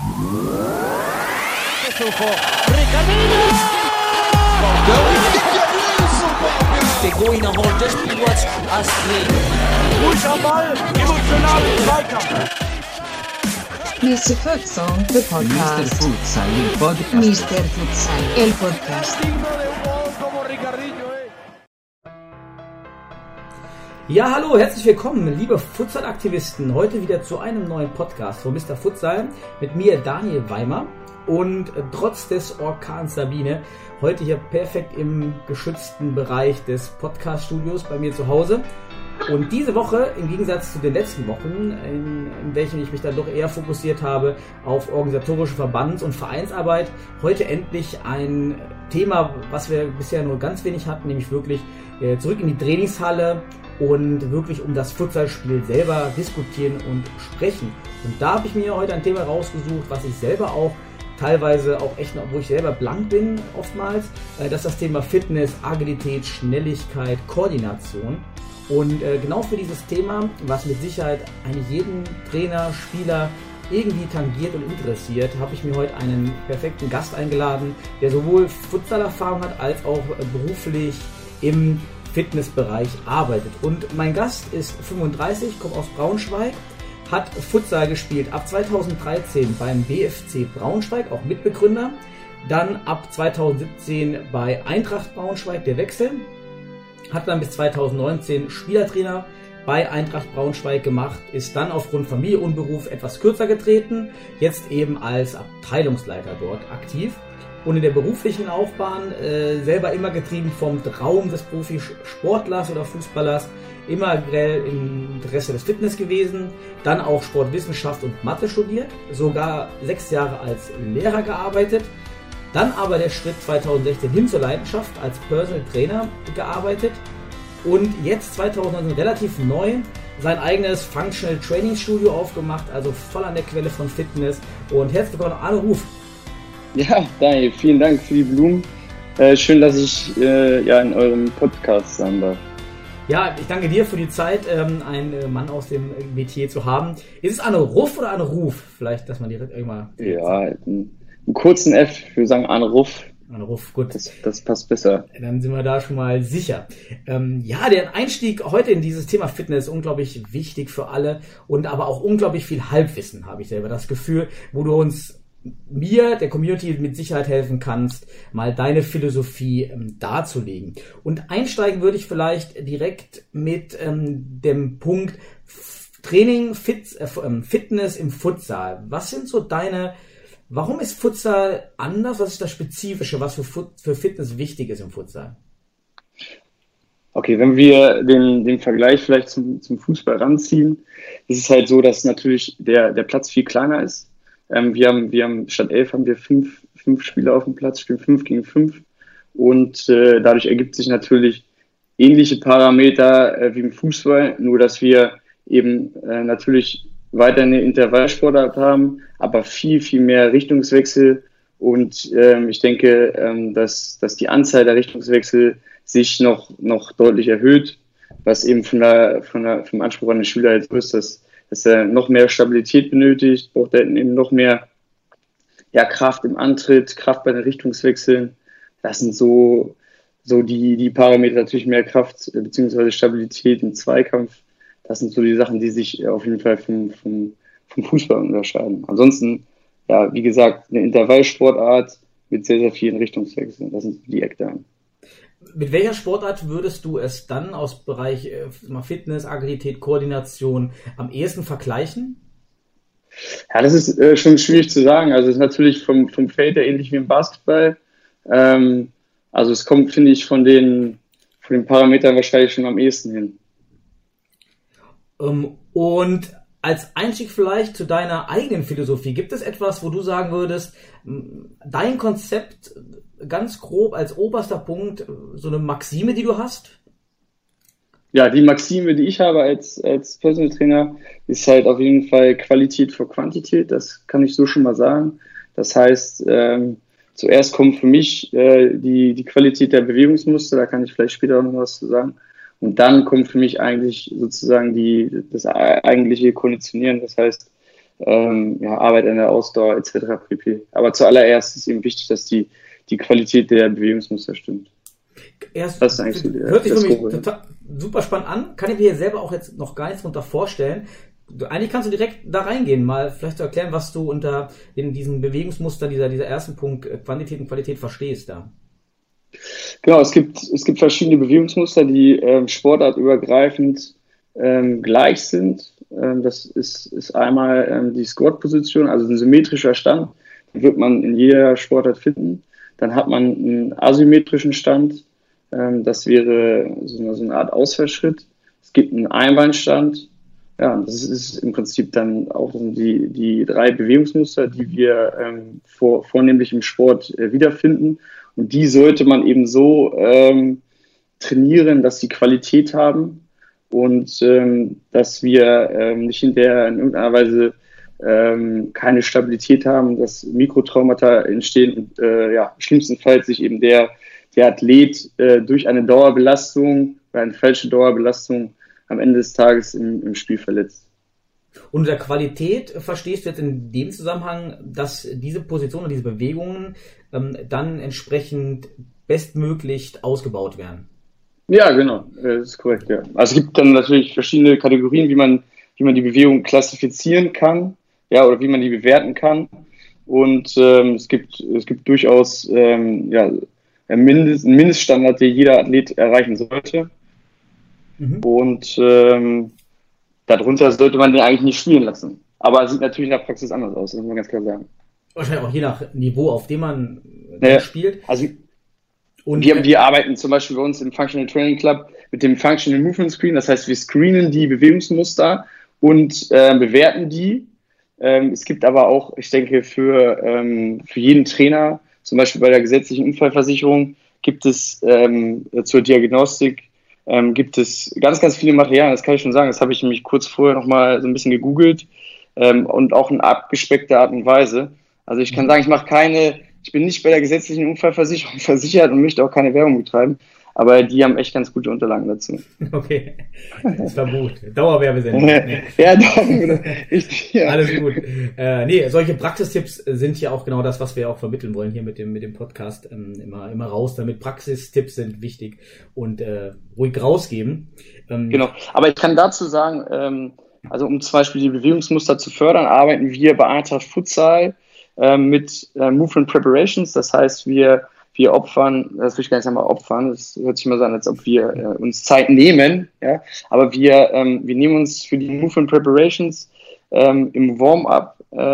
De Gouin holt das Spiel als Trainer. Ruhig am Ball, emotional im Zweikampf. Mr. Futsal, the podcast. Mr. Futsal, el podcast. Mr. Futsal, el podcast. Ja, hallo, herzlich willkommen, liebe Futsal-Aktivisten. Heute wieder zu einem neuen Podcast von Mr. Futsal mit mir, Daniel Weimer. Und trotz des Orkans Sabine, heute hier perfekt im geschützten Bereich des Podcast-Studios bei mir zu Hause. Und diese Woche, im Gegensatz zu den letzten Wochen, in welchen ich mich dann doch eher fokussiert habe auf organisatorische Verbands- und Vereinsarbeit, heute endlich ein Thema, was wir bisher nur ganz wenig hatten, nämlich wirklich zurück in die Trainingshalle und wirklich um das Futsalspiel selber diskutieren und sprechen. Und da habe ich mir heute ein Thema rausgesucht, was ich selber auch teilweise auch echt, wo ich selber blank bin oftmals, das ist das Thema Fitness, Agilität, Schnelligkeit, Koordination. Und genau für dieses Thema, was mit Sicherheit eigentlich jeden Trainer, Spieler irgendwie tangiert und interessiert, habe ich mir heute einen perfekten Gast eingeladen, der sowohl Futsal-Erfahrung hat, als auch beruflich im Fitnessbereich arbeitet. Und mein Gast ist 35, kommt aus Braunschweig, hat Futsal gespielt ab 2013 beim BFC Braunschweig, auch Mitbegründer. Dann ab 2017 bei Eintracht Braunschweig, der Wechsel. Hat dann bis 2019 Spielertrainer bei Eintracht Braunschweig gemacht, ist dann aufgrund Familie und Beruf etwas kürzer getreten, jetzt eben als Abteilungsleiter dort aktiv. Und in der beruflichen Laufbahn selber immer getrieben vom Traum des Profisportlers oder Fußballers, immer grell im Interesse des Fitness gewesen, dann auch Sportwissenschaft und Mathe studiert, sogar 6 Jahre als Lehrer gearbeitet, dann aber der Schritt 2016 hin zur Leidenschaft als Personal Trainer gearbeitet und jetzt 2019 relativ neu sein eigenes Functional Training Studio aufgemacht, also voll an der Quelle von Fitness. Und herzlich willkommen, Arne Ruf. Ja, Daniel, vielen Dank für die Blumen. Schön, dass ich in eurem Podcast sein darf. Ja, ich danke dir für die Zeit, einen Mann aus dem Metier zu haben. Ist es Arne Ruff oder Arne Ruf? Vielleicht, dass man direkt irgendwann... Ja, einen kurzen F, wir sagen Arne Ruff. Arne Ruff, gut. Das passt besser. Dann sind wir da schon mal sicher. Der Einstieg heute in dieses Thema Fitness ist unglaublich wichtig für alle und aber auch unglaublich viel Halbwissen, habe ich selber das Gefühl, wo du uns mir, der Community, mit Sicherheit helfen kannst, mal deine Philosophie darzulegen. Und einsteigen würde ich vielleicht direkt mit dem Punkt Training, Fitness im Futsal. Was sind so warum ist Futsal anders? Was ist das Spezifische, was für Fitness wichtig ist im Futsal? Okay, wenn wir den Vergleich vielleicht zum Fußball ranziehen, ist es halt so, dass natürlich der Platz viel kleiner ist. Wir haben statt 11 haben wir fünf Spieler auf dem Platz, spielen 5 gegen 5 und dadurch ergibt sich natürlich ähnliche Parameter wie im Fußball, nur dass wir eben natürlich weiter eine Intervallsportart haben, aber viel, viel mehr Richtungswechsel und ich denke, dass die Anzahl der Richtungswechsel sich noch deutlich erhöht, was eben vom Anspruch an den Schüler jetzt ist, dass er noch mehr Stabilität benötigt, braucht er eben noch mehr Kraft im Antritt, Kraft bei den Richtungswechseln. Das sind so die Parameter, natürlich mehr Kraft bzw. Stabilität im Zweikampf. Das sind so die Sachen, die sich auf jeden Fall vom Fußball unterscheiden. Ansonsten, wie gesagt, eine Intervallsportart mit sehr, sehr vielen Richtungswechseln. Das sind die Eckdaten. Mit welcher Sportart würdest du es dann aus Bereich Fitness, Agilität, Koordination am ehesten vergleichen? Ja, das ist schon schwierig zu sagen. Also es ist natürlich vom Feld her ähnlich wie im Basketball. Also es kommt, finde ich, von den Parametern wahrscheinlich schon am ehesten hin. Und als Einstieg vielleicht zu deiner eigenen Philosophie, gibt es etwas, wo du sagen würdest, dein Konzept ganz grob als oberster Punkt, so eine Maxime, die du hast? Ja, die Maxime, die ich habe als Personal Trainer, ist halt auf jeden Fall Qualität vor Quantität. Das kann ich so schon mal sagen. Das heißt, zuerst kommt für mich die Qualität der Bewegungsmuster, da kann ich vielleicht später auch noch was zu sagen. Und dann kommt für mich eigentlich sozusagen das eigentliche Konditionieren. Das heißt, Arbeit an der Ausdauer etc. pp. Aber zuallererst ist eben wichtig, dass die Qualität der Bewegungsmuster stimmt. Das ist eigentlich so hört sich für mich total super spannend an. Kann ich mir hier selber auch jetzt noch gar nichts drunter vorstellen. Eigentlich kannst du direkt da reingehen, mal vielleicht zu erklären, was du unter in diesem Bewegungsmuster, dieser ersten Punkt Quantität und Qualität verstehst da. Genau, es gibt verschiedene Bewegungsmuster, die sportartübergreifend gleich sind. Das ist einmal die Squat-Position, also ein symmetrischer Stand, den wird man in jeder Sportart finden. Dann hat man einen asymmetrischen Stand, das wäre so eine Art Ausfallschritt. Es gibt einen Einbeinstand. Ja, das ist im Prinzip dann auch die 3 Bewegungsmuster, die wir vornehmlich im Sport wiederfinden. Und die sollte man eben so trainieren, dass sie Qualität haben und dass wir nicht hinterher in irgendeiner Weise keine Stabilität haben, dass Mikrotraumata entstehen und schlimmstenfalls sich eben der Athlet durch eine Dauerbelastung oder eine falsche Dauerbelastung am Ende des Tages im Spiel verletzt. Und unter Qualität verstehst du jetzt in dem Zusammenhang, dass diese Positionen und diese Bewegungen dann entsprechend bestmöglich ausgebaut werden? Ja, genau, das ist korrekt, ja. Also es gibt dann natürlich verschiedene Kategorien, wie man die Bewegung klassifizieren kann, ja, oder wie man die bewerten kann. Und es gibt durchaus einen Mindeststandard, den jeder Athlet erreichen sollte. Und darunter sollte man den eigentlich nicht spielen lassen. Aber es sieht natürlich in der Praxis anders aus, das muss man ganz klar sagen. Wahrscheinlich auch je nach Niveau, auf dem man spielt. Also wir arbeiten zum Beispiel bei uns im Functional Training Club mit dem Functional Movement Screen. Das heißt, wir screenen die Bewegungsmuster und bewerten die. Es gibt aber auch, ich denke, für jeden Trainer, zum Beispiel bei der gesetzlichen Unfallversicherung, gibt es zur Diagnostik gibt es ganz, ganz viele Materialien, das kann ich schon sagen. Das habe ich nämlich kurz vorher nochmal so ein bisschen gegoogelt und auch in abgespeckter Art und Weise. Also ich kann sagen, ich bin nicht bei der gesetzlichen Unfallversicherung versichert und möchte auch keine Werbung betreiben, aber die haben echt ganz gute Unterlagen dazu. Okay, das war gut. Dauerwerbesendung. Ja, richtig. Ja. Alles gut. Solche Praxistipps sind ja auch genau das, was wir auch vermitteln wollen hier mit dem Podcast. Immer raus damit. Praxistipps sind wichtig und ruhig rausgeben. Genau, aber ich kann dazu sagen, also um zum Beispiel die Bewegungsmuster zu fördern, arbeiten wir bei Eintracht Futsal mit Movement Preparations. Das heißt, wir opfern, das will ich gar nicht einmal opfern, das hört sich mal so an, als ob wir uns Zeit nehmen, ja, aber wir nehmen uns für die Movement Preparations im Warm-up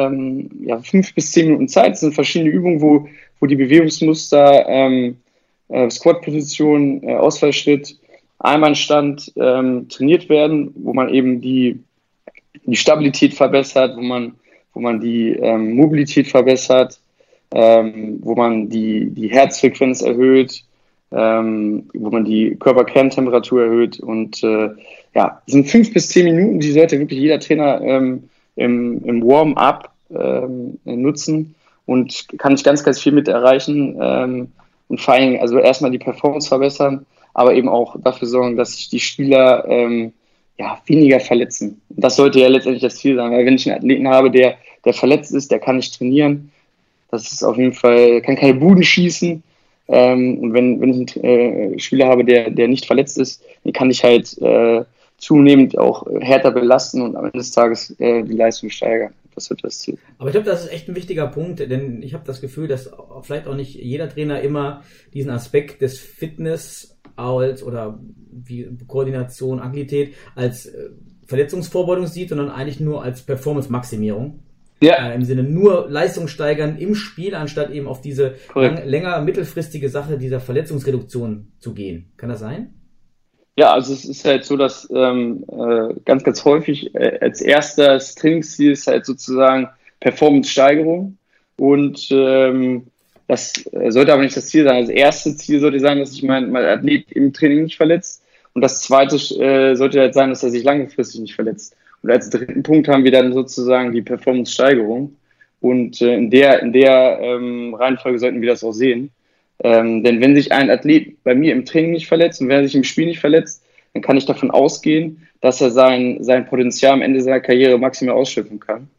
5 bis 10 Minuten Zeit. Das sind verschiedene Übungen, wo die Bewegungsmuster Squat-Position, Ausfallschritt, Einbeinstand trainiert werden, wo man eben die Stabilität verbessert, wo man die Mobilität verbessert, wo man die Herzfrequenz erhöht, wo man die Körperkerntemperatur erhöht und das sind 5 bis 10 Minuten, die sollte wirklich jeder Trainer im Warm-up nutzen und kann ich ganz, ganz viel mit erreichen und vor allem also erstmal die Performance verbessern, aber eben auch dafür sorgen, dass sich die Spieler weniger verletzen. Und das sollte ja letztendlich das Ziel sein, weil wenn ich einen Athleten habe, der verletzt ist, der kann nicht trainieren. Das ist auf jeden Fall, kann keine Buden schießen. Und wenn ich einen Spieler habe, der nicht verletzt ist, den kann ich halt zunehmend auch härter belasten und am Ende des Tages die Leistung steigern. Das wird das Ziel. Aber ich glaube, das ist echt ein wichtiger Punkt, denn ich habe das Gefühl, dass vielleicht auch nicht jeder Trainer immer diesen Aspekt des Fitness oder wie Koordination, Agilität als Verletzungsvorbeugung sieht, sondern eigentlich nur als Performance-Maximierung. Ja. Im Sinne nur Leistung steigern im Spiel, anstatt eben auf diese länger mittelfristige Sache dieser Verletzungsreduktion zu gehen. Kann das sein? Ja, also es ist halt so, dass ganz, ganz häufig als erstes Trainingsziel ist halt sozusagen Performance-Steigerung und das sollte aber nicht das Ziel sein. Das erste Ziel sollte sein, dass sich mein Athlet im Training nicht verletzt und das zweite sollte halt sein, dass er sich langfristig nicht verletzt. Und als dritten Punkt haben wir dann sozusagen die Performance-Steigerung. Und in der Reihenfolge sollten wir das auch sehen. Denn wenn sich ein Athlet bei mir im Training nicht verletzt und wenn er sich im Spiel nicht verletzt, dann kann ich davon ausgehen, dass er sein Potenzial am Ende seiner Karriere maximal ausschöpfen kann.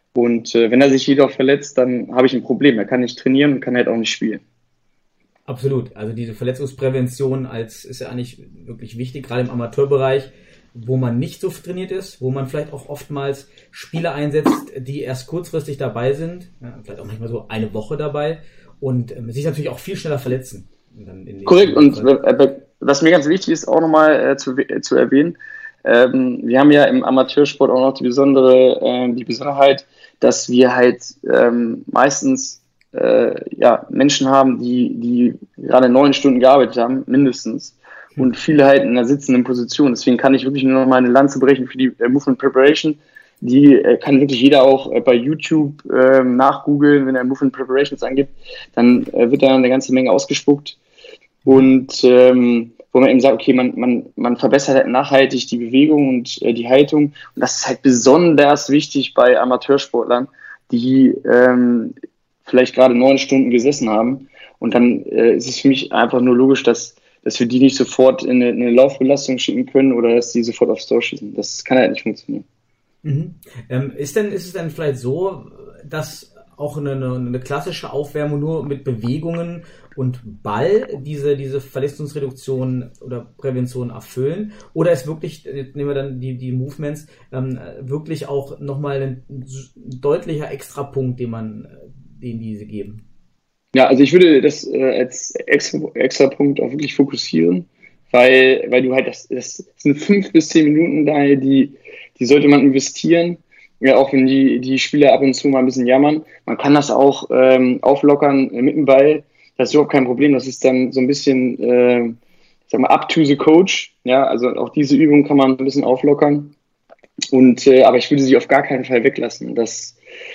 Und wenn er sich jedoch verletzt, dann habe ich ein Problem. Er kann nicht trainieren und kann halt auch nicht spielen. Absolut. Also diese Verletzungsprävention ist ja eigentlich wirklich wichtig, gerade im Amateurbereich, wo man nicht so trainiert ist, wo man vielleicht auch oftmals Spieler einsetzt, die erst kurzfristig dabei sind, ja, vielleicht auch manchmal so eine Woche dabei und sich natürlich auch viel schneller verletzen. Korrekt. Und was mir ganz wichtig ist, auch nochmal zu erwähnen, wir haben ja im Amateursport auch noch die Besonderheit, dass wir halt meistens Menschen haben, die gerade 9 Stunden gearbeitet haben, mindestens. Und viele halt in einer sitzenden Position. Deswegen kann ich wirklich nur noch mal eine Lanze brechen für die Movement Preparation. Die kann wirklich jeder auch bei YouTube nachgoogeln, wenn er Movement Preparations angibt. Dann wird da eine ganze Menge ausgespuckt. Und wo man eben sagt, okay, man verbessert halt nachhaltig die Bewegung und die Haltung. Und das ist halt besonders wichtig bei Amateursportlern, die vielleicht gerade 9 Stunden gesessen haben. Und dann ist es für mich einfach nur logisch, dass wir die nicht sofort in eine Laufbelastung schicken können oder dass die sofort aufs Tor schießen. Das kann halt nicht funktionieren. Mhm. Ist es denn vielleicht so, dass auch eine klassische Aufwärmung nur mit Bewegungen und Ball diese Verletzungsreduktion oder Prävention erfüllen? Oder ist wirklich, nehmen wir dann die Movements, wirklich auch nochmal ein deutlicher Extrapunkt, den diese geben? Ja, also ich würde das als extra Punkt auch wirklich fokussieren, weil du halt, das sind 5 bis 10 Minuten daher, die sollte man investieren, ja, auch wenn die Spieler ab und zu mal ein bisschen jammern. Man kann das auch auflockern mit dem Ball, das ist überhaupt kein Problem, das ist dann so ein bisschen, up to the coach, ja, also auch diese Übung kann man ein bisschen auflockern aber ich würde sie auf gar keinen Fall weglassen, das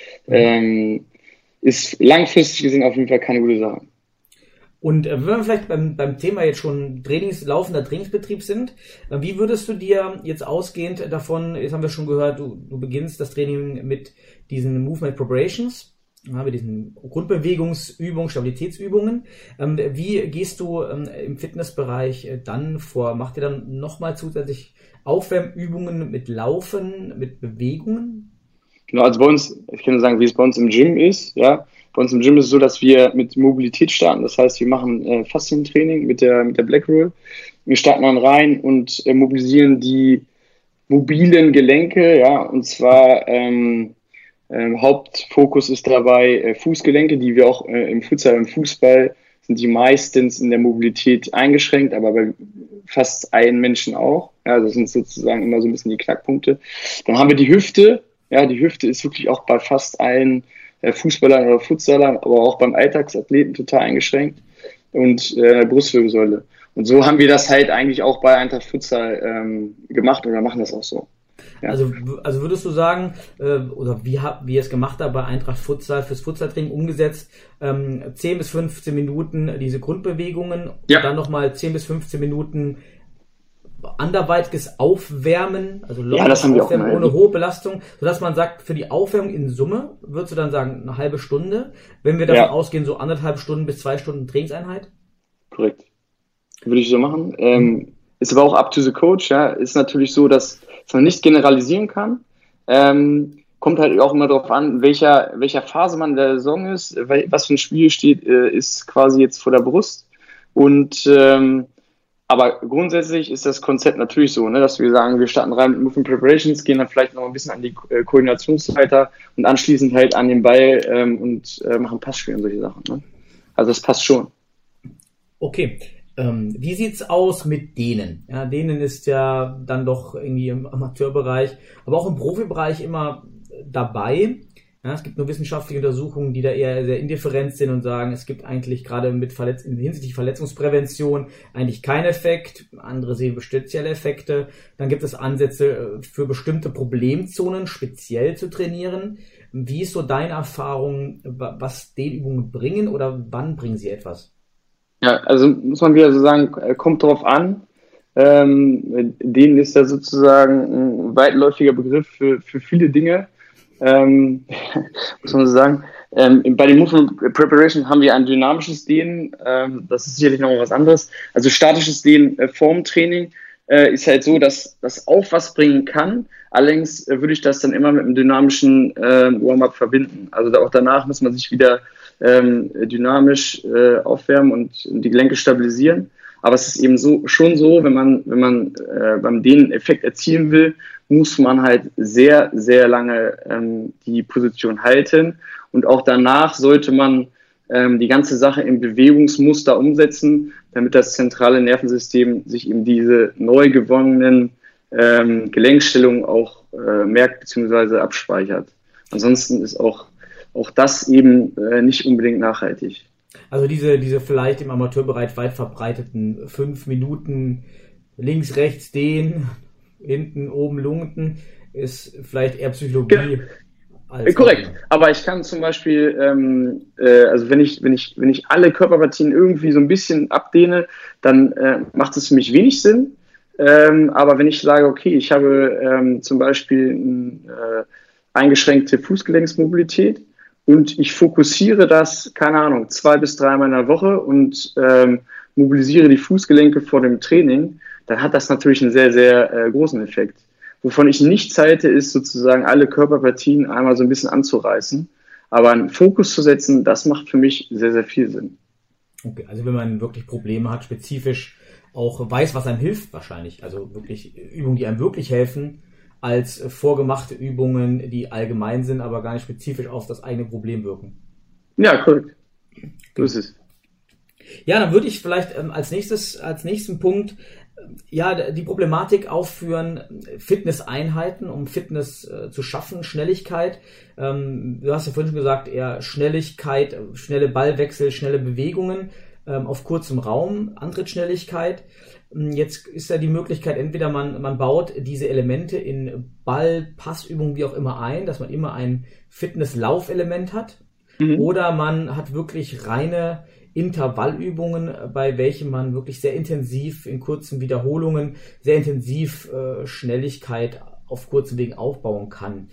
ist langfristig gesehen auf jeden Fall keine gute Sache. Und wenn wir vielleicht beim Thema jetzt schon laufender Trainingsbetrieb sind, wie würdest du dir jetzt ausgehend davon, jetzt haben wir schon gehört, du beginnst das Training mit diesen Movement Preparations, mit diesen Grundbewegungsübungen, Stabilitätsübungen. Wie gehst du im Fitnessbereich dann vor? Macht ihr dann nochmal zusätzlich Aufwärmübungen mit Laufen, mit Bewegungen? Genau, also bei uns, ich kann nur sagen, wie es bei uns im Gym ist, ja. Bei uns im Gym ist es so, dass wir mit Mobilität starten. Das heißt, wir machen Faszientraining mit der Black Roll. Wir starten dann rein und mobilisieren die mobilen Gelenke, ja. Und zwar Hauptfokus ist dabei Fußgelenke, die wir auch im Fußball sind die meistens in der Mobilität eingeschränkt, aber bei fast allen Menschen auch. Ja, das sind sozusagen immer so ein bisschen die Knackpunkte. Dann haben wir die Hüfte. Ja, die Hüfte ist wirklich auch bei fast allen Fußballern oder Futsalern, aber auch beim Alltagsathleten total eingeschränkt und Brustwirbelsäule. Und so haben wir das halt eigentlich auch bei Eintracht Futsal gemacht oder machen das auch so. Ja. Also würdest du sagen, oder wie ihr es gemacht habt bei Eintracht Futsal, fürs Futsaltraining umgesetzt, 10 bis 15 Minuten diese Grundbewegungen, ja. Und dann nochmal 10 bis 15 Minuten anderweitiges Aufwärmen, also das haben wir Aufwärmen auch ohne hohe Belastung, sodass man sagt, für die Aufwärmung in Summe, würdest du dann sagen, eine halbe Stunde, wenn wir davon ausgehen, so 1,5 Stunden bis 2 Stunden Trainingseinheit? Korrekt. Würde ich so machen. Ist aber auch up to the coach, ja. Ist natürlich so, dass man nicht generalisieren kann. Kommt halt auch immer darauf an, welcher Phase man in der Saison ist, was für ein Spiel ist quasi jetzt vor der Brust. Und aber grundsätzlich ist das Konzept natürlich so, ne, dass wir sagen, wir starten rein mit Movement Preparations, gehen dann vielleicht noch ein bisschen an die Koordinationsleiter und anschließend halt an den Ball und machen Passspiel und solche Sachen. Ne? Also das passt schon. Okay. Wie sieht's aus mit Dehnen? Ja, Dehnen ist ja dann doch irgendwie im Amateurbereich, aber auch im Profibereich immer dabei. Ja, es gibt nur wissenschaftliche Untersuchungen, die da eher sehr indifferent sind und sagen, es gibt eigentlich gerade hinsichtlich Verletzungsprävention eigentlich keinen Effekt. Andere sehen spezielle Effekte. Dann gibt es Ansätze für bestimmte Problemzonen speziell zu trainieren. Wie ist so deine Erfahrung, was Dehnübungen bringen oder wann bringen sie etwas? Ja, also muss man wieder so sagen, kommt drauf an. Dehnen ist ja sozusagen ein weitläufiger Begriff für viele Dinge. Muss man so sagen. Bei den Movement Preparation haben wir ein dynamisches Dehnen, das ist sicherlich noch was anderes. Also statisches Dehnen vorm Training, ist halt so, dass das auch was bringen kann. Allerdings würde ich das dann immer mit einem dynamischen Warm-up verbinden. Also auch danach muss man sich wieder dynamisch aufwärmen und die Gelenke stabilisieren. Aber es ist eben schon so, wenn man beim den Effekt erzielen will, muss man halt sehr, sehr lange die Position halten. Und auch danach sollte man die ganze Sache in Bewegungsmuster umsetzen, damit das zentrale Nervensystem sich eben diese neu gewonnenen Gelenkstellungen auch merkt bzw. abspeichert. Ansonsten ist auch das eben nicht unbedingt nachhaltig. Also diese vielleicht im Amateurbereich weit verbreiteten 5 Minuten links, rechts, dehnen, hinten, oben, Lunten, ist vielleicht eher Psychologie. Korrekt, aber ich kann zum Beispiel, also wenn ich alle Körperpartien irgendwie so ein bisschen abdehne, dann macht es für mich wenig Sinn. Aber wenn ich sage, okay, ich habe zum Beispiel eingeschränkte Fußgelenksmobilität und ich fokussiere das, keine Ahnung, 2 bis 3 Mal in der Woche und mobilisiere die Fußgelenke vor dem Training, dann hat das natürlich einen sehr, sehr großen Effekt. Wovon ich nichts halte, ist sozusagen alle Körperpartien einmal so ein bisschen anzureißen. Aber einen Fokus zu setzen, das macht für mich sehr, sehr viel Sinn. Okay, also wenn man wirklich Probleme hat, spezifisch auch weiß, was einem hilft wahrscheinlich. Also wirklich Übungen, die einem wirklich helfen, als vorgemachte Übungen, die allgemein sind, aber gar nicht spezifisch auf das eigene Problem wirken. Ja, korrekt. So ist es. Ja, dann würde ich vielleicht als nächsten Punkt die Problematik aufführen, Fitnesseinheiten, um Fitness zu schaffen, Schnelligkeit. Du hast ja vorhin schon gesagt, eher Schnelligkeit, schnelle Ballwechsel, schnelle Bewegungen auf kurzem Raum, Antrittsschnelligkeit. Jetzt ist ja die Möglichkeit, entweder man baut diese Elemente in Ball-, Passübungen, wie auch immer ein, dass man immer ein Fitness-Laufelement hat, oder man hat wirklich reine Intervallübungen, bei welchen man wirklich sehr intensiv in kurzen Wiederholungen, sehr intensiv Schnelligkeit auf kurzen Wegen aufbauen kann.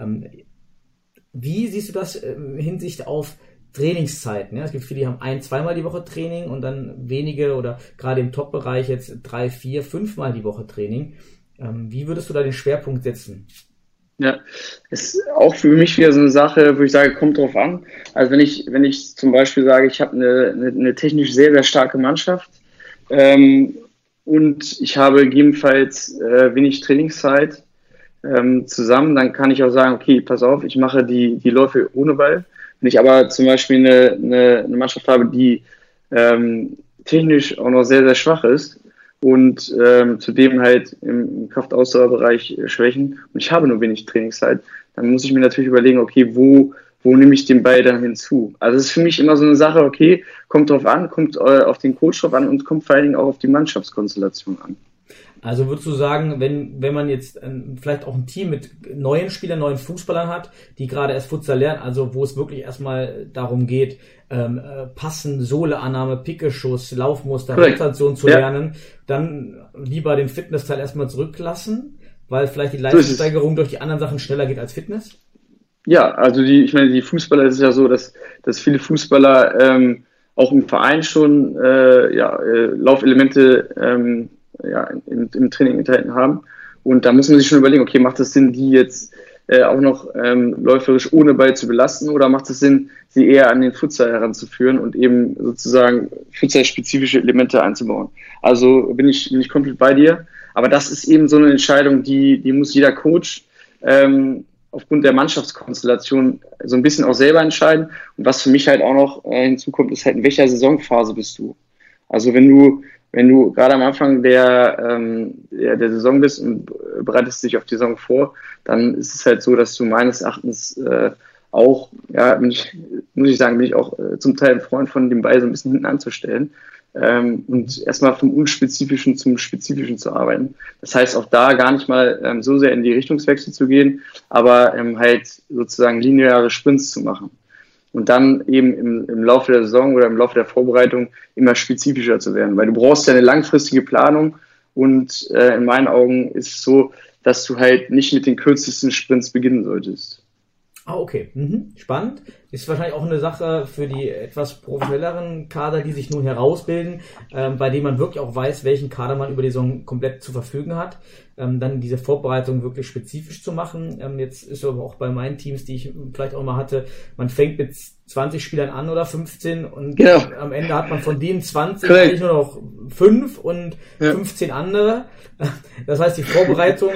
Wie siehst du das in Hinsicht auf Trainingszeiten? Ja, es gibt viele, die haben 1-, 2-mal die Woche Training und dann wenige oder gerade im Top-Bereich jetzt 3, 4, 5-mal die Woche Training. Wie würdest du da den Schwerpunkt setzen? Ja, ist auch für mich wieder so eine Sache, wo ich sage, kommt drauf an. Also wenn ich zum Beispiel sage, ich habe eine technisch sehr, sehr starke Mannschaft und ich habe gegebenenfalls wenig Trainingszeit zusammen, dann kann ich auch sagen, okay, pass auf, ich mache die Läufe ohne Ball. Wenn ich aber zum Beispiel eine Mannschaft habe, die technisch auch noch sehr, sehr schwach ist, und zudem halt im Kraftausdauerbereich Schwächen und ich habe nur wenig Trainingszeit, dann muss ich mir natürlich überlegen, okay, wo nehme ich den Ball dann hinzu? Also es ist für mich immer so eine Sache, okay, kommt drauf an, kommt auf den Coach drauf an und kommt vor allen Dingen auch auf die Mannschaftskonstellation an. Also würdest du sagen, wenn man jetzt vielleicht auch ein Team mit neuen Spielern, neuen Fußballern hat, die gerade erst Futsal lernen, also wo es wirklich erstmal darum geht, Passen, Sohleannahme, Pickeschuss, Laufmuster, Rotation zu lernen, dann lieber den Fitnessteil erstmal zurücklassen, weil vielleicht die Leistungssteigerung durch die anderen Sachen schneller geht als Fitness? Ja, also ich meine, die Fußballer, es ist ja so, dass viele Fußballer auch im Verein schon Laufelemente im Training enthalten haben. Und da muss man sich schon überlegen, okay, macht es Sinn, die jetzt auch noch läuferisch ohne Ball zu belasten, oder macht es Sinn, sie eher an den Futsal heranzuführen und eben sozusagen futsalspezifische Elemente einzubauen? Also bin ich komplett bei dir. Aber das ist eben so eine Entscheidung, die muss jeder Coach aufgrund der Mannschaftskonstellation so ein bisschen auch selber entscheiden. Und was für mich halt auch noch hinzukommt, ist halt, in welcher Saisonphase bist du? Also wenn du gerade am Anfang der Saison bist und bereitest dich auf die Saison vor, dann ist es halt so, dass du meines Erachtens auch, bin ich auch zum Teil ein Freund von, dem Ball so ein bisschen hinten anzustellen und erstmal vom Unspezifischen zum Spezifischen zu arbeiten. Das heißt, auch da gar nicht mal so sehr in die Richtungswechsel zu gehen, aber halt sozusagen lineare Sprints zu machen. Und dann eben im Laufe der Saison oder im Laufe der Vorbereitung immer spezifischer zu werden. Weil du brauchst ja eine langfristige Planung und in meinen Augen ist es so, dass du halt nicht mit den kürzesten Sprints beginnen solltest. Ah, okay. Spannend. Ist wahrscheinlich auch eine Sache für die etwas professionelleren Kader, die sich nun herausbilden, bei denen man wirklich auch weiß, welchen Kader man über die Saison komplett zu verfügen hat. Dann diese Vorbereitung wirklich spezifisch zu machen. Jetzt ist aber auch bei meinen Teams, die ich vielleicht auch mal hatte, man fängt mit 20 Spielern an oder 15 und am Ende hat man von denen 20 eigentlich nur noch 5 und 15 andere. Das heißt, die Vorbereitung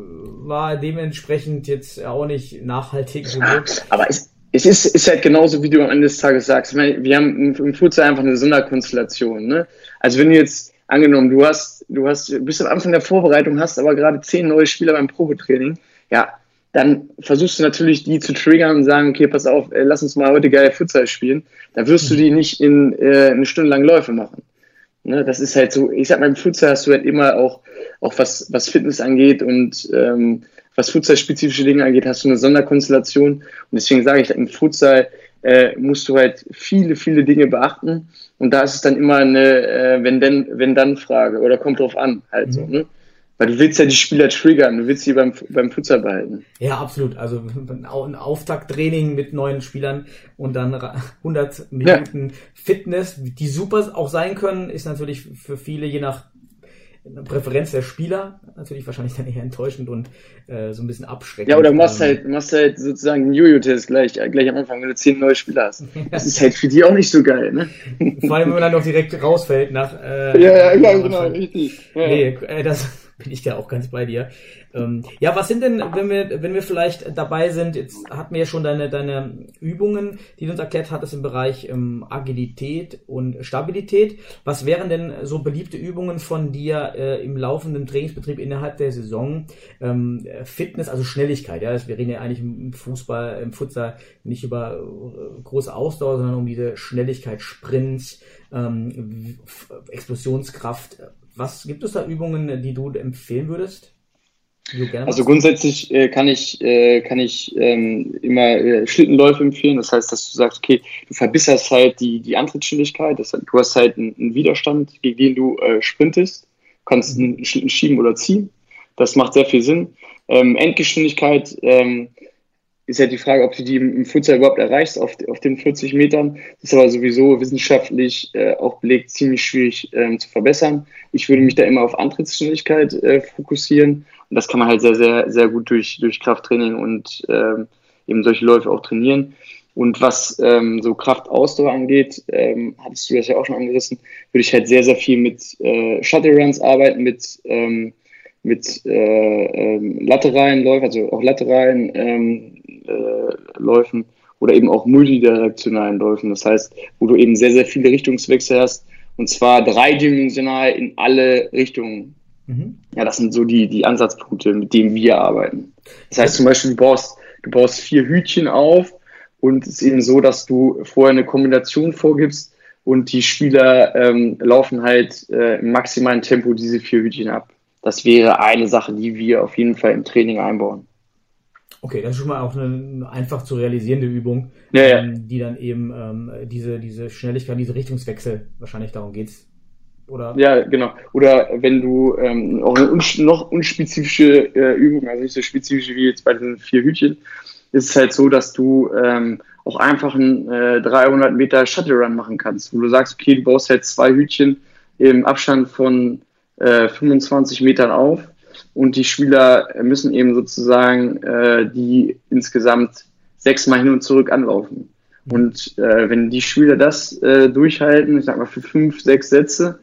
war dementsprechend jetzt auch nicht nachhaltig genug. Aber es ist halt genauso, wie du am Ende des Tages sagst. Ich meine, wir haben im Futsal einfach eine Sonderkonstellation. Ne? Also wenn du jetzt, angenommen, du bist am Anfang der Vorbereitung, hast aber gerade 10 neue Spieler beim Probetraining, ja, dann versuchst du natürlich, die zu triggern und sagen, okay, pass auf, lass uns mal heute geil Futsal spielen. Da wirst du die nicht in eine Stunde lang Läufe machen. Ne? Das ist halt so, ich sag mal, im Futsal hast du halt immer auch was Fitness angeht und was Futsal-spezifische Dinge angeht, hast du eine Sonderkonstellation. Und deswegen sage ich, im Futsal musst du halt viele, viele Dinge beachten. Und da ist es dann immer eine Wenn-Dann-Frage oder kommt drauf an, halt so, ne? Weil du willst ja die Spieler triggern, du willst sie beim Futsal behalten. Ja, absolut. Also ein Auftakttraining mit neuen Spielern und dann 100 Minuten Fitness, die super auch sein können, ist natürlich für viele, je nach Präferenz der Spieler, natürlich wahrscheinlich dann eher enttäuschend und so ein bisschen abschreckend. Ja, oder machst halt sozusagen einen Jojo-Test gleich am Anfang, wenn du 10 neue Spieler hast. Das ist halt für die auch nicht so geil, ne? Vor allem, wenn man dann noch direkt rausfällt nach... genau, richtig. Ja. Nee, das bin ich da auch ganz bei dir. Ja, was sind denn, wenn wir vielleicht dabei sind, jetzt hatten wir ja schon deine Übungen, die du uns erklärt hattest im Bereich Agilität und Stabilität. Was wären denn so beliebte Übungen von dir im laufenden Trainingsbetrieb innerhalb der Saison? Fitness, also Schnelligkeit, ja, wir reden ja eigentlich im Fußball, im Futsal nicht über große Ausdauer, sondern um diese Schnelligkeit, Sprints, Explosionskraft. Was gibt es da Übungen, die du empfehlen würdest? Also grundsätzlich kann ich immer Schlittenläufe empfehlen. Das heißt, dass du sagst, okay, du verbesserst halt die Antrittsschnelligkeit. Das heißt, du hast halt einen Widerstand, gegen den du sprintest. Du kannst einen Schlitten schieben oder ziehen. Das macht sehr viel Sinn. Endgeschwindigkeit ist halt die Frage, ob du die im Futsal überhaupt erreichst auf den 40 Metern. Das ist aber sowieso wissenschaftlich auch belegt ziemlich schwierig zu verbessern. Ich würde mich da immer auf Antrittsschnelligkeit fokussieren. Und das kann man halt sehr, sehr, sehr gut durch Krafttraining und eben solche Läufe auch trainieren. Und was so Kraftausdauer angeht, hattest du das ja auch schon angerissen, würde ich halt sehr, sehr viel mit Shuttle Runs arbeiten, mit lateralen Läufen, also auch lateralen Läufen oder eben auch multidirektionalen Läufen. Das heißt, wo du eben sehr, sehr viele Richtungswechsel hast und zwar dreidimensional in alle Richtungen. Ja, das sind so die Ansatzpunkte, mit denen wir arbeiten. Das heißt zum Beispiel, du baust 4 Hütchen auf und es ist eben so, dass du vorher eine Kombination vorgibst und die Spieler laufen halt im maximalen Tempo diese 4 Hütchen ab. Das wäre eine Sache, die wir auf jeden Fall im Training einbauen. Okay, das ist schon mal auch eine einfach zu realisierende Übung, die dann eben diese Schnelligkeit, diese Richtungswechsel, wahrscheinlich darum geht's. Oder? Ja, genau. Oder wenn du auch eine noch unspezifische Übung, also nicht so spezifisch wie jetzt bei den 4 Hütchen, ist es halt so, dass du auch einfach einen 300 Meter Shuttle Run machen kannst, wo du sagst, okay, du baust halt 2 Hütchen im Abstand von 25 Metern auf und die Spieler müssen eben sozusagen die insgesamt 6 Mal hin und zurück anlaufen. Und wenn die Spieler das durchhalten, ich sag mal für 5, 6 Sätze,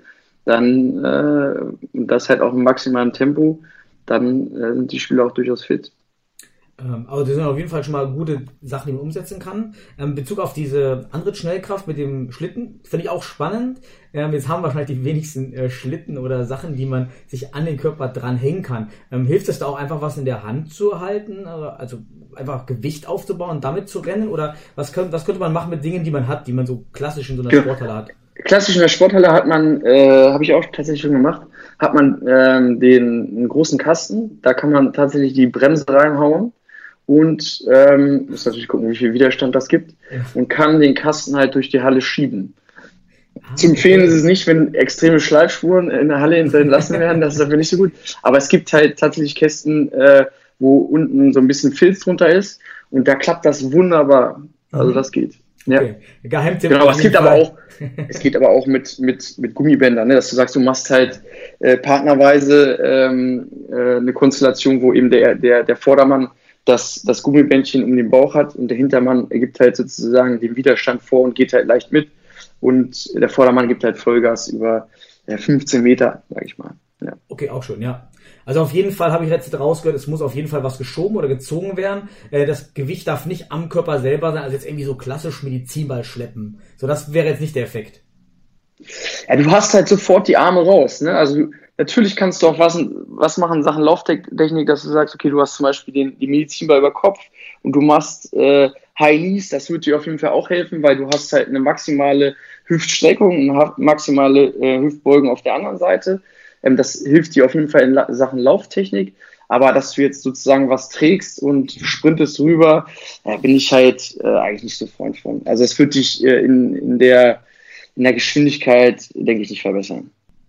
dann das halt auch im maximalen Tempo, dann sind die Spieler auch durchaus fit. Aber das sind auf jeden Fall schon mal gute Sachen, die man umsetzen kann. In Bezug auf diese Antrittsschnellkraft mit dem Schlitten, finde ich auch spannend. Jetzt haben wahrscheinlich die wenigsten Schlitten oder Sachen, die man sich an den Körper dranhängen kann. Hilft es da auch einfach, was in der Hand zu halten? Also einfach Gewicht aufzubauen und damit zu rennen? Oder was könnte man machen mit Dingen, die man hat, die man so klassisch in so einer Sporthalle hat? Klassisch in der Sporthalle hat man, habe ich auch tatsächlich schon gemacht, hat man einen großen Kasten. Da kann man tatsächlich die Bremse reinhauen. Und muss natürlich gucken, wie viel Widerstand das gibt und kann den Kasten halt durch die Halle schieben. Zu empfehlen ist es nicht, wenn extreme Schleifspuren in der Halle hinterlassen werden, das ist dafür nicht so gut. Aber es gibt halt tatsächlich Kästen, wo unten so ein bisschen Filz drunter ist Und da klappt das wunderbar. Also das geht. Ja. Okay. Geheimtipp. Genau, es geht aber auch mit Gummibändern, ne? Dass du sagst, du machst halt partnerweise eine Konstellation, wo eben der Vordermann das Gummibändchen um den Bauch hat und der Hintermann gibt halt sozusagen den Widerstand vor und geht halt leicht mit und der Vordermann gibt halt Vollgas über 15 Meter, sag ich mal. Ja. Okay, auch schon, ja. Also auf jeden Fall habe ich letztens rausgehört, es muss auf jeden Fall was geschoben oder gezogen werden. Das Gewicht darf nicht am Körper selber sein, also jetzt irgendwie so klassisch Medizinball schleppen. So, das wäre jetzt nicht der Effekt. Ja, du hast halt sofort die Arme raus, ne? Also natürlich kannst du auch was machen in Sachen Lauftechnik, dass du sagst, okay, du hast zum Beispiel die Medizinball über Kopf und du machst High Knees, das wird dir auf jeden Fall auch helfen, weil du hast halt eine maximale Hüftstreckung und maximale Hüftbeugung auf der anderen Seite. Das hilft dir auf jeden Fall in Sachen Lauftechnik, aber dass du jetzt sozusagen was trägst und sprintest rüber, bin ich halt eigentlich nicht so Freund von. Also es wird dich in der Geschwindigkeit, denke ich, nicht verbessern.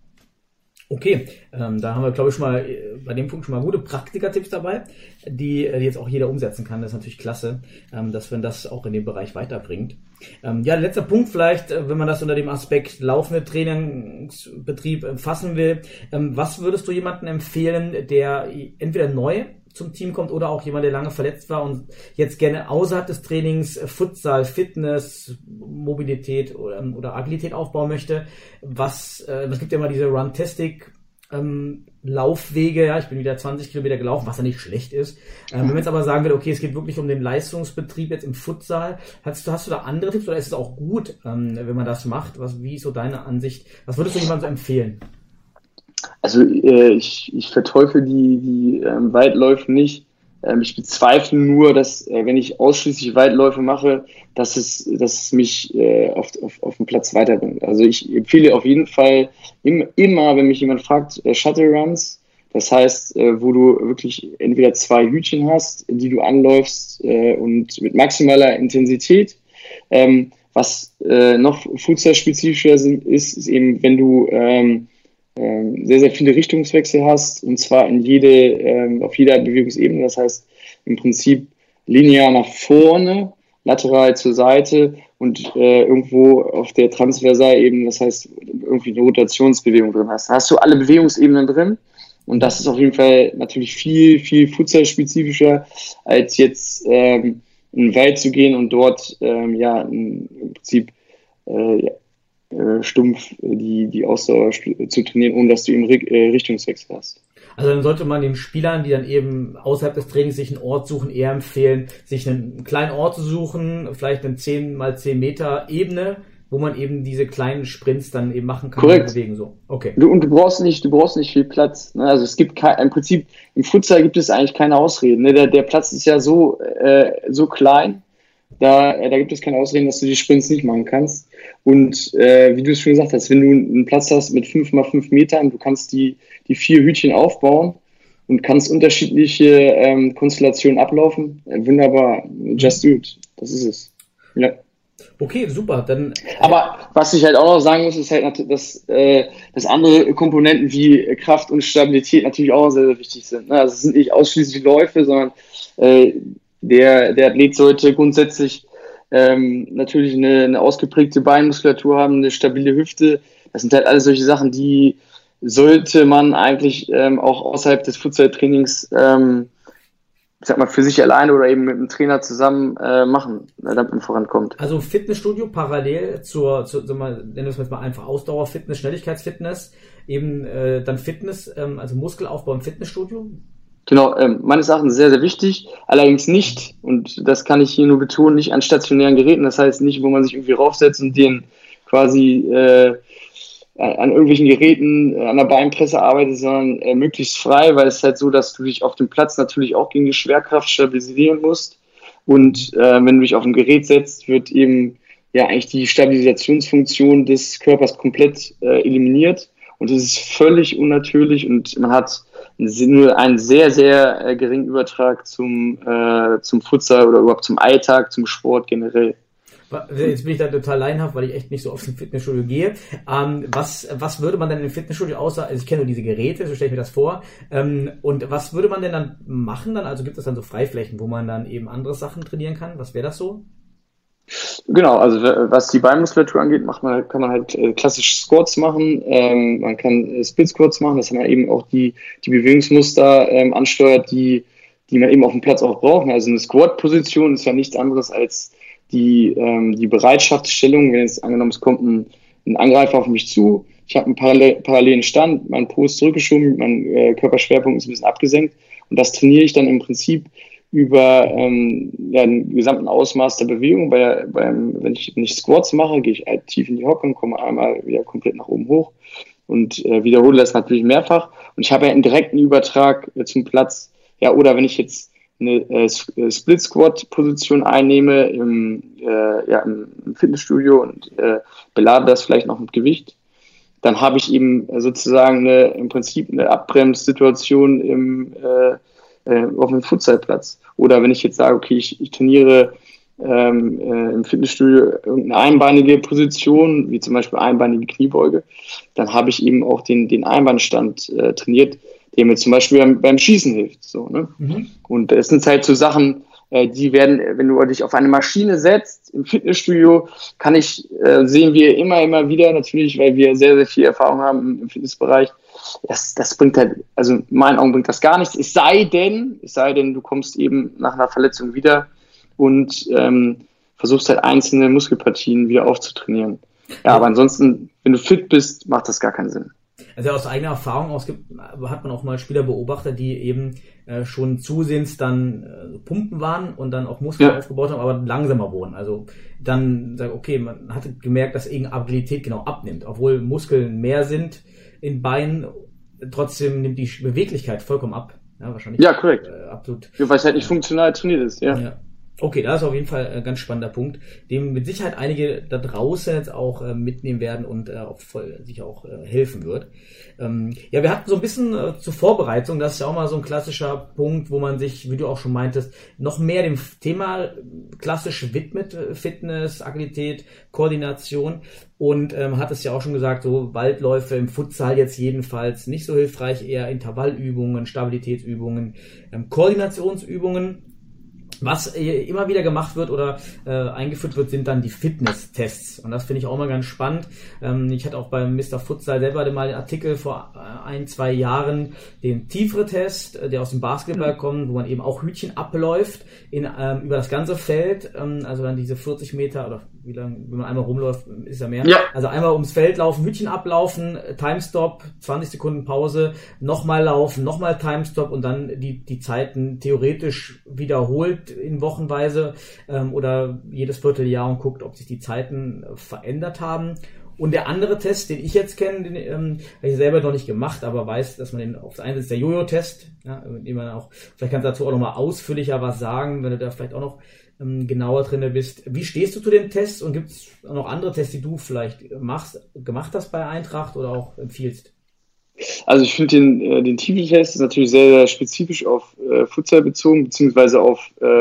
Okay, da haben wir, glaube ich, schon mal bei dem Punkt schon mal gute Praktiker-Tipps dabei, die jetzt auch jeder umsetzen kann. Das ist natürlich klasse, dass man das auch in dem Bereich weiterbringt. Ja, letzter Punkt vielleicht, wenn man das unter dem Aspekt laufende Trainingsbetrieb fassen will. Was würdest du jemandem empfehlen, der entweder neu zum Team kommt oder auch jemand, der lange verletzt war und jetzt gerne außerhalb des Trainings Futsal, Fitness, Mobilität oder Agilität aufbauen möchte? Es gibt ja immer diese Runtastic Laufwege, ja, ich bin wieder 20 Kilometer gelaufen, was ja nicht schlecht ist. Wenn man jetzt aber sagen will, okay, es geht wirklich um den Leistungsbetrieb jetzt im Futsal, hast du da andere Tipps oder ist es auch gut, wenn man das macht? Wie ist so deine Ansicht? Was würdest du jemandem so empfehlen? Also ich verteufel die Weitläufe nicht. Ich bezweifle nur, dass wenn ich ausschließlich Weitläufe mache, dass es mich auf den Platz weiterbringt. Also ich empfehle auf jeden Fall immer, wenn mich jemand fragt, Shuttle Runs. Das heißt, wo du wirklich entweder 2 Hütchen hast, die du anläufst und mit maximaler Intensität. Was noch Futsal-spezifischer ist eben, wenn du sehr, sehr viele Richtungswechsel hast, und zwar auf jeder Bewegungsebene. Das heißt, im Prinzip linear nach vorne, lateral zur Seite und irgendwo auf der Transversalebene, das heißt, irgendwie eine Rotationsbewegung drin hast. Da hast du alle Bewegungsebenen drin und das ist auf jeden Fall natürlich viel, viel Futsal-spezifischer, als jetzt in den Wald zu gehen und dort im Prinzip stumpf die Ausdauer zu trainieren, ohne dass du eben Richtungswechsel hast. Also dann sollte man den Spielern, die dann eben außerhalb des Trainings sich einen Ort suchen, eher empfehlen, sich einen kleinen Ort zu suchen, vielleicht eine 10x10 Meter Ebene, wo man eben diese kleinen Sprints dann eben machen kann. Korrekt. Bewegen, so. Okay. Du brauchst nicht viel Platz. Ne? Also es gibt im Prinzip, im Futsal gibt es eigentlich keine Ausreden. Ne? Der Platz ist ja so klein, da gibt es keine Ausreden, dass du die Sprints nicht machen kannst. Und wie du es schon gesagt hast, wenn du einen Platz hast mit 5x5 Metern, du kannst die 4 Hütchen aufbauen und kannst unterschiedliche Konstellationen ablaufen. Wunderbar, just do it. Das ist es. Ja. Okay, super. Dann. Aber was ich halt auch noch sagen muss, ist halt, dass andere Komponenten wie Kraft und Stabilität natürlich auch sehr, sehr wichtig sind. Ne? Also es sind nicht ausschließlich Läufe, sondern der Athlet sollte grundsätzlich natürlich eine ausgeprägte Beinmuskulatur haben, eine stabile Hüfte. Das sind halt alles solche Sachen, die sollte man eigentlich auch außerhalb des Futsal-Trainings ich sag mal, für sich alleine oder eben mit dem Trainer zusammen machen, damit man vorankommt. Also Fitnessstudio parallel nennen wir es mal einfach Ausdauerfitness, Schnelligkeitsfitness, eben dann Fitness, also Muskelaufbau im Fitnessstudio. Genau, meines Erachtens sehr, sehr wichtig, allerdings nicht, und das kann ich hier nur betonen, nicht an stationären Geräten, das heißt nicht, wo man sich irgendwie raufsetzt und den quasi an irgendwelchen Geräten an der Beinpresse arbeitet, sondern möglichst frei, weil es ist halt so, dass du dich auf dem Platz natürlich auch gegen die Schwerkraft stabilisieren musst, und wenn du dich auf ein Gerät setzt, wird eben eigentlich die Stabilisationsfunktion des Körpers komplett eliminiert, und das ist völlig unnatürlich, und man hat nur einen sehr, sehr geringen Übertrag zum Futsal oder überhaupt zum Alltag, zum Sport generell. Jetzt bin ich da total laienhaft, weil ich echt nicht so oft ins Fitnessstudio gehe. Was würde man denn im Fitnessstudio also ich kenne nur diese Geräte, so stelle ich mir das vor. Und was würde man denn dann machen dann? Also gibt es dann so Freiflächen, wo man dann eben andere Sachen trainieren kann? Was wäre das so? Genau, also was die Beinmuskulatur angeht, kann man halt klassisch Squats machen, man kann Split Squats machen, dass man eben auch die Bewegungsmuster ansteuert, die man eben auf dem Platz auch braucht. Also eine Squat-Position ist ja nichts anderes als die Bereitschaftsstellung, wenn jetzt angenommen es kommt ein Angreifer auf mich zu, ich habe einen parallelen Stand, mein Po ist zurückgeschoben, mein Körperschwerpunkt ist ein bisschen abgesenkt und das trainiere ich dann im Prinzip über den gesamten Ausmaß der Bewegung. Wenn ich Squats mache, gehe ich halt tief in die Hocke und komme einmal wieder komplett nach oben hoch und wiederhole das natürlich mehrfach. Und ich habe ja einen direkten Übertrag zum Platz. Ja, oder wenn ich jetzt eine Split-Squat-Position einnehme im Fitnessstudio und belade das vielleicht noch mit Gewicht, dann habe ich eben sozusagen im Prinzip eine Abbremssituation auf dem Futsalplatz. Oder wenn ich jetzt sage, okay, ich trainiere im Fitnessstudio irgendeine einbeinige Position, wie zum Beispiel einbeinige Kniebeuge, dann habe ich eben auch den Einbeinstand trainiert, der mir zum Beispiel beim Schießen hilft. So, ne? Mhm. Und das sind halt so Sachen, die werden, wenn du dich auf eine Maschine setzt, im Fitnessstudio, sehen wir immer wieder, natürlich, weil wir sehr, sehr viel Erfahrung haben im Fitnessbereich, das bringt halt, also in meinen Augen bringt das gar nichts, es sei denn, du kommst eben nach einer Verletzung wieder und versuchst halt einzelne Muskelpartien wieder aufzutrainieren. Ja, aber ansonsten, wenn du fit bist, macht das gar keinen Sinn. Also aus eigener Erfahrung hat man auch mal Spieler beobachtet, die eben schon zusehends dann Pumpen waren und dann auch Muskeln aufgebaut haben, aber langsamer wurden. Also dann sagt, okay, man hat gemerkt, dass irgendeine Abilität genau abnimmt, obwohl Muskeln mehr sind in Beinen, trotzdem nimmt die Beweglichkeit vollkommen ab. Ja, wahrscheinlich. Ja, korrekt. Absolut. Ja, weil es halt nicht funktional trainiert ist, ja. Okay, das ist auf jeden Fall ein ganz spannender Punkt, dem mit Sicherheit einige da draußen jetzt auch mitnehmen werden und sicher auch helfen wird. Wir hatten so ein bisschen zur Vorbereitung, das ist ja auch mal so ein klassischer Punkt, wo man sich, wie du auch schon meintest, noch mehr dem Thema klassisch widmet, Fitness, Agilität, Koordination und hat es ja auch schon gesagt, so Waldläufe im Futsal jetzt jedenfalls nicht so hilfreich, eher Intervallübungen, Stabilitätsübungen, Koordinationsübungen. Was immer wieder gemacht wird oder eingeführt wird, sind dann die Fitness-Tests. Und das finde ich auch mal ganz spannend. Ich hatte auch beim Mr. Futsal selber mal den Artikel vor 1-2 Jahren, den Tifre-Test, der aus dem Basketball kommt, wo man eben auch Hütchen abläuft über das ganze Feld. Also dann diese 40 Meter oder wie lange, wenn man einmal rumläuft, ist ja mehr. Ja. Also einmal ums Feld laufen, Hütchen ablaufen, Timestop, 20 Sekunden Pause, nochmal laufen, nochmal Timestop und dann die Zeiten theoretisch wiederholt in Wochenweise oder jedes Vierteljahr und guckt, ob sich die Zeiten verändert haben. Und der andere Test, den ich jetzt kenne, den habe ich selber noch nicht gemacht, aber weiß, dass man den auf einen ist der Jojo-Test, ja, den man auch, vielleicht kannst du dazu auch nochmal ausführlicher was sagen, wenn du da vielleicht auch noch genauer drin bist. Wie stehst du zu den Tests und gibt es noch andere Tests, die du vielleicht gemacht hast bei Eintracht oder auch empfiehlst? Also ich finde den Tifre-Test ist natürlich sehr, sehr spezifisch auf Futsal bezogen, beziehungsweise auf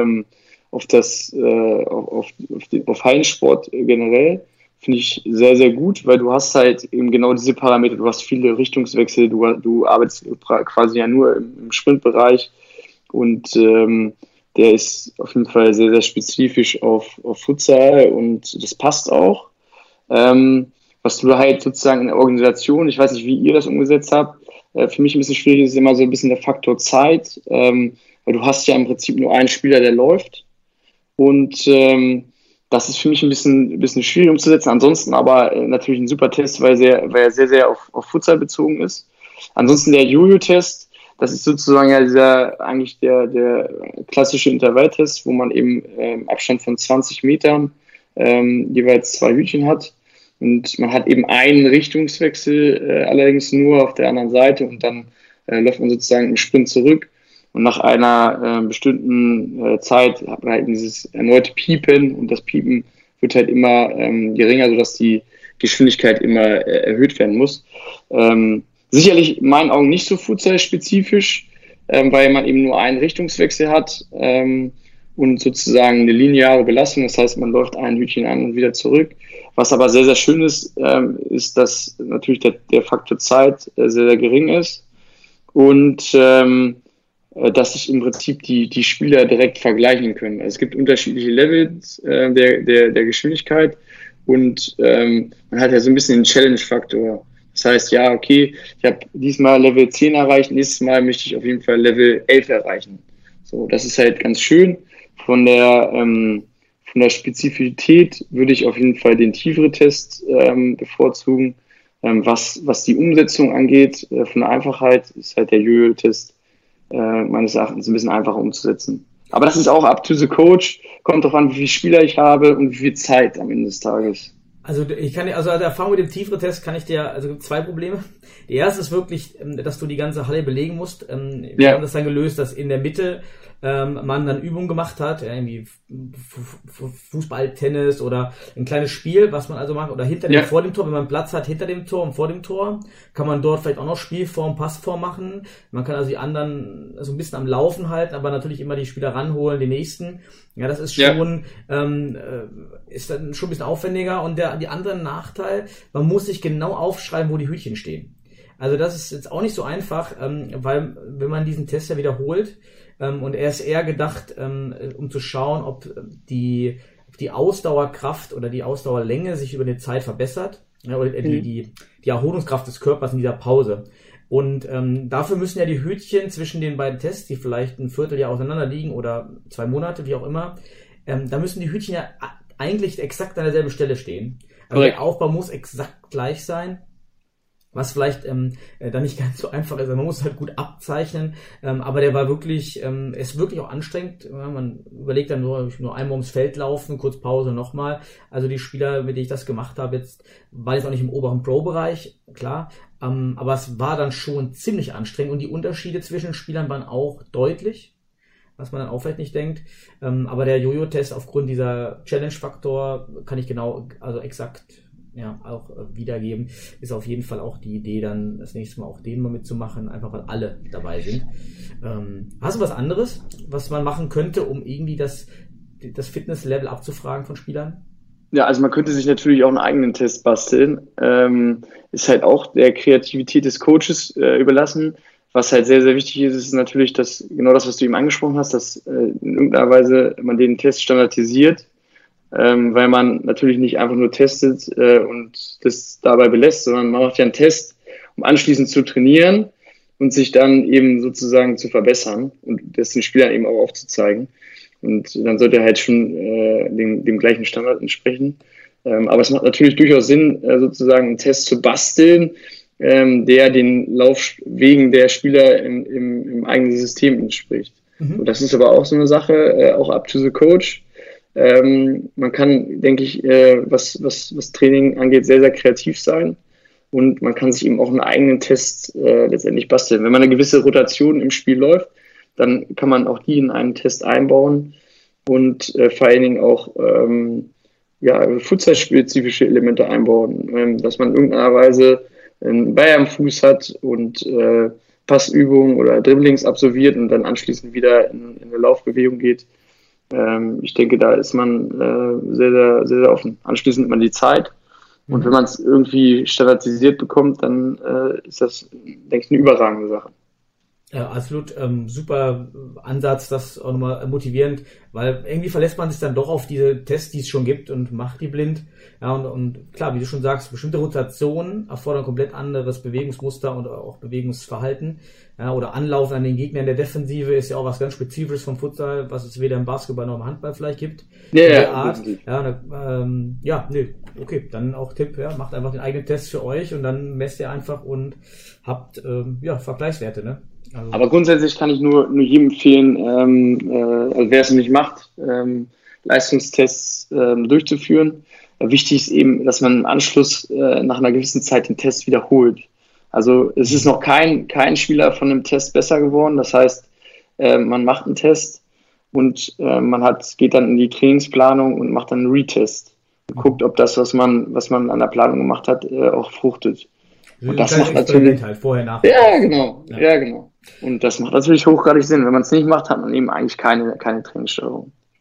Hallensport generell. Finde ich sehr, sehr gut, weil du hast halt eben genau diese Parameter, du hast viele Richtungswechsel, du arbeitest quasi ja nur im Sprintbereich und der ist auf jeden Fall sehr, sehr spezifisch auf Futsal und das passt auch. Was du halt sozusagen in der Organisation, ich weiß nicht, wie ihr das umgesetzt habt, für mich ein bisschen schwierig ist immer so ein bisschen der Faktor Zeit, weil du hast ja im Prinzip nur einen Spieler, der läuft und das ist für mich ein bisschen schwierig umzusetzen. Ansonsten aber natürlich ein super Test, weil er sehr, sehr auf Futsal bezogen ist. Ansonsten der Jojo-Test, das ist sozusagen ja eigentlich der klassische Intervalltest, wo man eben im Abstand von 20 Metern jeweils 2 Hütchen hat. Und man hat eben einen Richtungswechsel, allerdings nur auf der anderen Seite und dann läuft man sozusagen im Sprint zurück. Und nach einer bestimmten Zeit hat man halt dieses erneute Piepen und das Piepen wird halt immer geringer, sodass die Geschwindigkeit immer erhöht werden muss. Sicherlich in meinen Augen nicht so futsal-spezifisch, weil man eben nur einen Richtungswechsel hat und sozusagen eine lineare Belastung. Das heißt, man läuft ein Hütchen an und wieder zurück. Was aber sehr, sehr schön ist, ist, dass natürlich der Faktor Zeit sehr, sehr gering ist und dass sich im Prinzip die Spieler direkt vergleichen können. Also es gibt unterschiedliche Levels der Geschwindigkeit und man hat ja so ein bisschen den Challenge-Faktor. Das heißt, ja, okay, ich habe diesmal Level 10 erreicht, nächstes Mal möchte ich auf jeden Fall Level 11 erreichen. So, das ist halt ganz schön. Von der Spezifität würde ich auf jeden Fall den Tivre-Test bevorzugen. Was die Umsetzung angeht, von der Einfachheit, ist halt der Jojo-Test meines Erachtens ein bisschen einfacher umzusetzen. Aber das ist auch up to the coach, kommt darauf an, wie viele Spieler ich habe und wie viel Zeit am Ende des Tages. Also als Erfahrung mit dem Tivre-Test kann ich dir, also gibt 2 Probleme. Die erste ist wirklich, dass du die ganze Halle belegen musst. Wir haben das dann gelöst, dass in der Mitte man dann Übungen gemacht hat, irgendwie Fußball, Tennis oder ein kleines Spiel, was man also macht, oder vor dem Tor, wenn man Platz hat, hinter dem Tor und vor dem Tor, kann man dort vielleicht auch noch Spielform, Passform machen. Man kann also die anderen so ein bisschen am Laufen halten, aber natürlich immer die Spieler ranholen, die nächsten. Ja, das ist schon, ist dann schon ein bisschen aufwendiger. Und die andere Nachteil, man muss sich genau aufschreiben, wo die Hütchen stehen. Also das ist jetzt auch nicht so einfach, weil wenn man diesen Test ja wiederholt, und er ist eher gedacht, um zu schauen, ob die Ausdauerkraft oder die Ausdauerlänge sich über die Zeit verbessert, oder die Erholungskraft des Körpers in dieser Pause. Und dafür müssen ja die Hütchen zwischen den beiden Tests, die vielleicht ein Vierteljahr auseinander liegen oder 2 Monate, wie auch immer, da müssen die Hütchen ja eigentlich exakt an derselben Stelle stehen. Also der Aufbau muss exakt gleich sein. Was vielleicht dann nicht ganz so einfach ist. Also man muss es halt gut abzeichnen, aber der war wirklich, ist wirklich auch anstrengend. Ja, man überlegt dann nur einmal ums Feld laufen, kurz Pause nochmal. Also die Spieler, mit denen ich das gemacht habe, jetzt war jetzt auch nicht im oberen Pro-Bereich, klar, aber es war dann schon ziemlich anstrengend und die Unterschiede zwischen den Spielern waren auch deutlich, was man dann auch vielleicht nicht denkt. Aber der Jojo-Test aufgrund dieser Challenge-Faktor kann ich exakt auch wiedergeben, ist auf jeden Fall auch die Idee, dann das nächste Mal auch den mal mitzumachen, einfach weil alle dabei sind. Hast du was anderes, was man machen könnte, um irgendwie das Fitnesslevel abzufragen von Spielern? Ja, also man könnte sich natürlich auch einen eigenen Test basteln. Ist halt auch der Kreativität des Coaches überlassen. Was halt sehr, sehr wichtig ist natürlich, dass genau das, was du eben angesprochen hast, dass in irgendeiner Weise man den Test standardisiert, weil man natürlich nicht einfach nur testet und das dabei belässt, sondern man macht ja einen Test, um anschließend zu trainieren und sich dann eben sozusagen zu verbessern und das den Spielern eben auch aufzuzeigen. Und dann sollte er halt schon dem gleichen Standard entsprechen. Aber es macht natürlich durchaus Sinn, sozusagen einen Test zu basteln, der den Laufwegen der Spieler im eigenen System entspricht. Und das ist aber auch so eine Sache, auch up to the coach. Man kann, denke ich, was Training angeht, sehr, sehr kreativ sein und man kann sich eben auch einen eigenen Test letztendlich basteln. Wenn man eine gewisse Rotation im Spiel läuft, dann kann man auch die in einen Test einbauen und vor allen Dingen auch Futsal-spezifische Elemente einbauen, dass man in irgendeiner Weise einen Ball am Fuß hat und Passübungen oder Dribblings absolviert und dann anschließend wieder in eine Laufbewegung geht. Ich denke, da ist man sehr, sehr, sehr, sehr offen. Anschließend hat man die Zeit und wenn man es irgendwie standardisiert bekommt, dann ist das, denke ich, eine überragende Sache. Ja, absolut super Ansatz, das auch nochmal motivierend, weil irgendwie verlässt man sich dann doch auf diese Tests, die es schon gibt und macht die blind. Ja, und klar, wie du schon sagst, bestimmte Rotationen erfordern komplett anderes Bewegungsmuster und auch Bewegungsverhalten. Ja, oder Anlaufen an den Gegner in der Defensive ist ja auch was ganz Spezifisches vom Futsal, was es weder im Basketball noch im Handball vielleicht gibt. Okay, dann auch Tipp, macht einfach den eigenen Test für euch und dann messt ihr einfach und habt Vergleichswerte, ne? Also. Aber grundsätzlich kann ich nur jedem empfehlen, also wer es nicht macht, Leistungstests durchzuführen. Wichtig ist eben, dass man im Anschluss nach einer gewissen Zeit den Test wiederholt. Also es ist noch kein Spieler von einem Test besser geworden. Das heißt, man macht einen Test und geht dann in die Trainingsplanung und macht dann einen Retest. Und guckt, ob das, was man an der Planung gemacht hat, auch fruchtet. Und das macht natürlich halt vorher, nachher. Ja, genau. Und das macht natürlich hochgradig Sinn. Wenn man es nicht macht, hat man eben eigentlich keine Trainingssteuerung.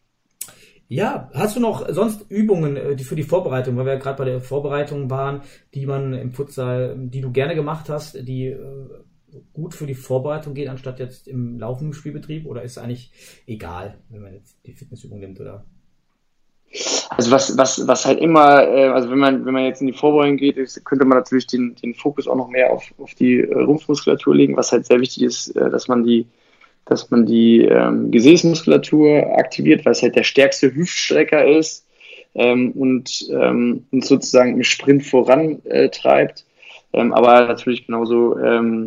Ja, hast du noch sonst Übungen für die Vorbereitung, weil wir ja gerade bei der Vorbereitung waren, die man im Futsal, die du gerne gemacht hast, die gut für die Vorbereitung gehen, anstatt jetzt im laufenden Spielbetrieb? Oder ist es eigentlich egal, wenn man jetzt die Fitnessübung nimmt, oder? Also was halt immer, also wenn man jetzt in die Vorbereitung geht, könnte man natürlich den Fokus auch noch mehr auf die Rumpfmuskulatur legen, was halt sehr wichtig ist, dass man die Gesäßmuskulatur aktiviert, weil es halt der stärkste Hüftstrecker ist und sozusagen im Sprint vorantreibt. Aber natürlich genauso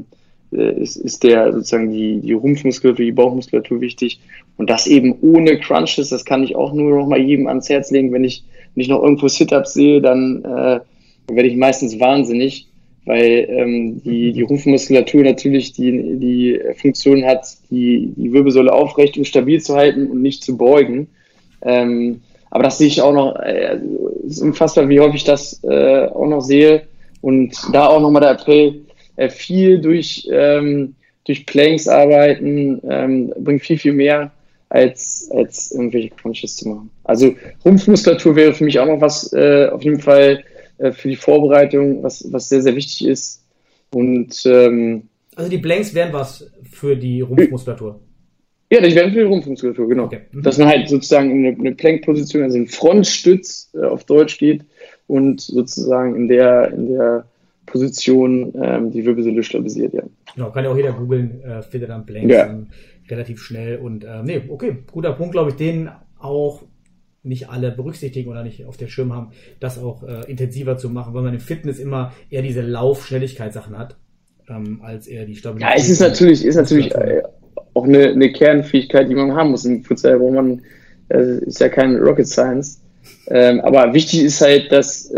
ist der sozusagen die Rumpfmuskulatur, die Bauchmuskulatur wichtig. Und das eben ohne Crunches, das kann ich auch nur noch mal jedem ans Herz legen. Wenn ich noch irgendwo Sit-Ups sehe, dann werde ich meistens wahnsinnig, weil die Rumpfmuskulatur natürlich die Funktion hat, die Wirbelsäule aufrecht und stabil zu halten und nicht zu beugen. Aber das sehe ich auch noch, es ist unfassbar, wie häufig ich das auch noch sehe. Und da auch nochmal der Appell, viel durch Planks arbeiten, bringt viel mehr als irgendwelche Crunches zu machen. Also Rumpfmuskulatur wäre für mich auch noch was auf jeden Fall für die Vorbereitung, was sehr, sehr wichtig ist. Und also die Planks wären was für die Rumpfmuskulatur? Ja, die wären für die Rumpfmuskulatur, genau. Okay. Dass man halt sozusagen in eine Plank-Position, also in Frontstütz auf Deutsch geht und sozusagen in der Position die Wirbelsäule stabilisiert, ja. Genau, kann ja auch jeder googeln, findet dann Planks relativ schnell und okay, guter Punkt, glaube ich, den auch nicht alle berücksichtigen oder nicht auf der Schirm haben, das auch intensiver zu machen, weil man im Fitness immer eher diese Lauf-Schnelligkeitssachen hat, als eher die Stabilität. Ja, es ist natürlich auch eine Kernfähigkeit, die man haben muss im Futsal, wo man, ist ja kein Rocket Science, aber wichtig ist halt, dass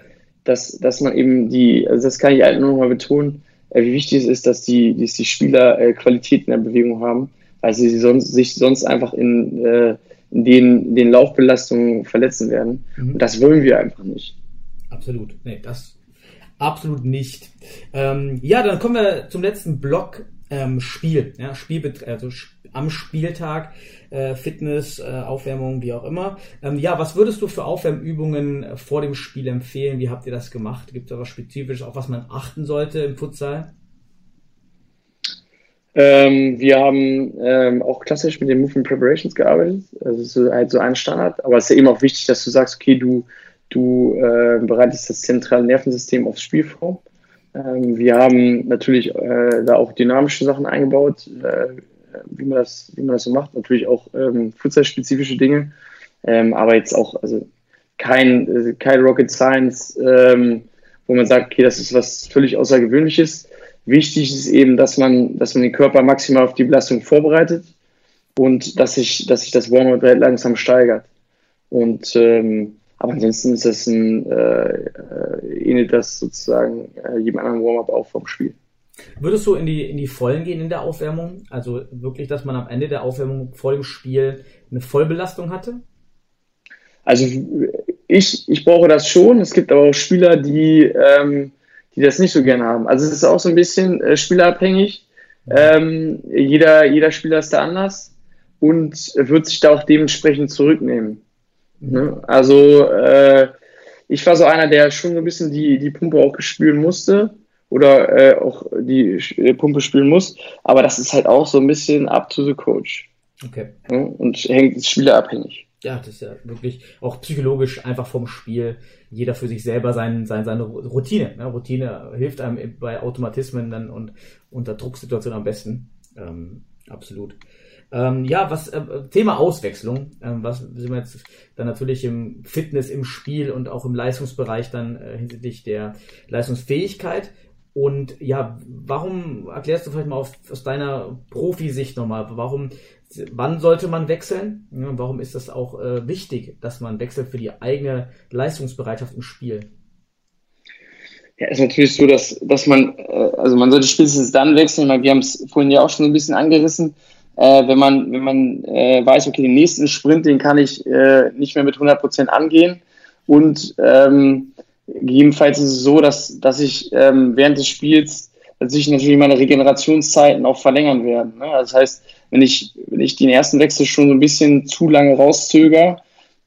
man eben also das kann ich halt nur noch mal betonen, wie wichtig es ist, dass die Spieler Qualität in der Bewegung haben, weil sie sich sonst einfach in den Laufbelastungen verletzen werden. Und das wollen wir einfach nicht. Absolut. Nee, das absolut nicht. Dann kommen wir zum letzten Block, Spiel. Ja, also am Spieltag, Fitness, Aufwärmung, wie auch immer. Was würdest du für Aufwärmübungen vor dem Spiel empfehlen? Wie habt ihr das gemacht? Gibt es da was Spezifisches, auf was man achten sollte im Futsal? Wir haben auch klassisch mit den Movement Preparations gearbeitet. Also es ist halt so ein Standard. Aber es ist ja eben auch wichtig, dass du sagst, okay, du bereitest das zentrale Nervensystem aufs Spiel vor. Wir haben natürlich da auch dynamische Sachen eingebaut, wie man das so macht. Natürlich auch futsalspezifische Dinge. Aber jetzt auch kein Rocket Science, wo man sagt, okay, das ist was völlig Außergewöhnliches. Wichtig ist eben, dass man den Körper maximal auf die Belastung vorbereitet und dass sich das Warm-up langsam steigert. Und aber ansonsten ist das ähnelt das sozusagen jedem anderen Warm-up auch vom Spiel. Würdest du in die Vollen gehen in der Aufwärmung? Also wirklich, dass man am Ende der Aufwärmung vor dem Spiel eine Vollbelastung hatte? Also ich brauche das schon. Es gibt aber auch Spieler, die das nicht so gerne haben. Also es ist auch so ein bisschen spielerabhängig. Jeder Spieler ist da anders und wird sich da auch dementsprechend zurücknehmen. Ne? Also ich war so einer, der schon so ein bisschen die Pumpe auch spüren musste oder auch die Pumpe spüren muss, aber das ist halt auch so ein bisschen up to the coach. Okay. Ne? Und ist spielerabhängig. Ja, das ist ja wirklich auch psychologisch einfach vom Spiel. Jeder für sich selber seine Routine. Ne? Routine hilft einem bei Automatismen dann und unter Drucksituationen am besten. Absolut. Thema Auswechslung. Was sind wir jetzt dann natürlich im Fitness, im Spiel und auch im Leistungsbereich dann hinsichtlich der Leistungsfähigkeit. Und ja, warum erklärst du vielleicht mal aus deiner Profisicht nochmal, wann sollte man wechseln? Ja, warum ist das auch wichtig, dass man wechselt für die eigene Leistungsbereitschaft im Spiel? Ja, ist natürlich so, dass man sollte spätestens dann wechseln, weil wir haben es vorhin ja auch schon so ein bisschen angerissen, wenn man weiß, okay, den nächsten Sprint, den kann ich nicht mehr mit 100% angehen und gegebenenfalls ist es so, dass ich während des Spiels sich natürlich meine Regenerationszeiten auch verlängern werden. Ne? Das heißt, wenn ich den ersten Wechsel schon so ein bisschen zu lange rauszögere,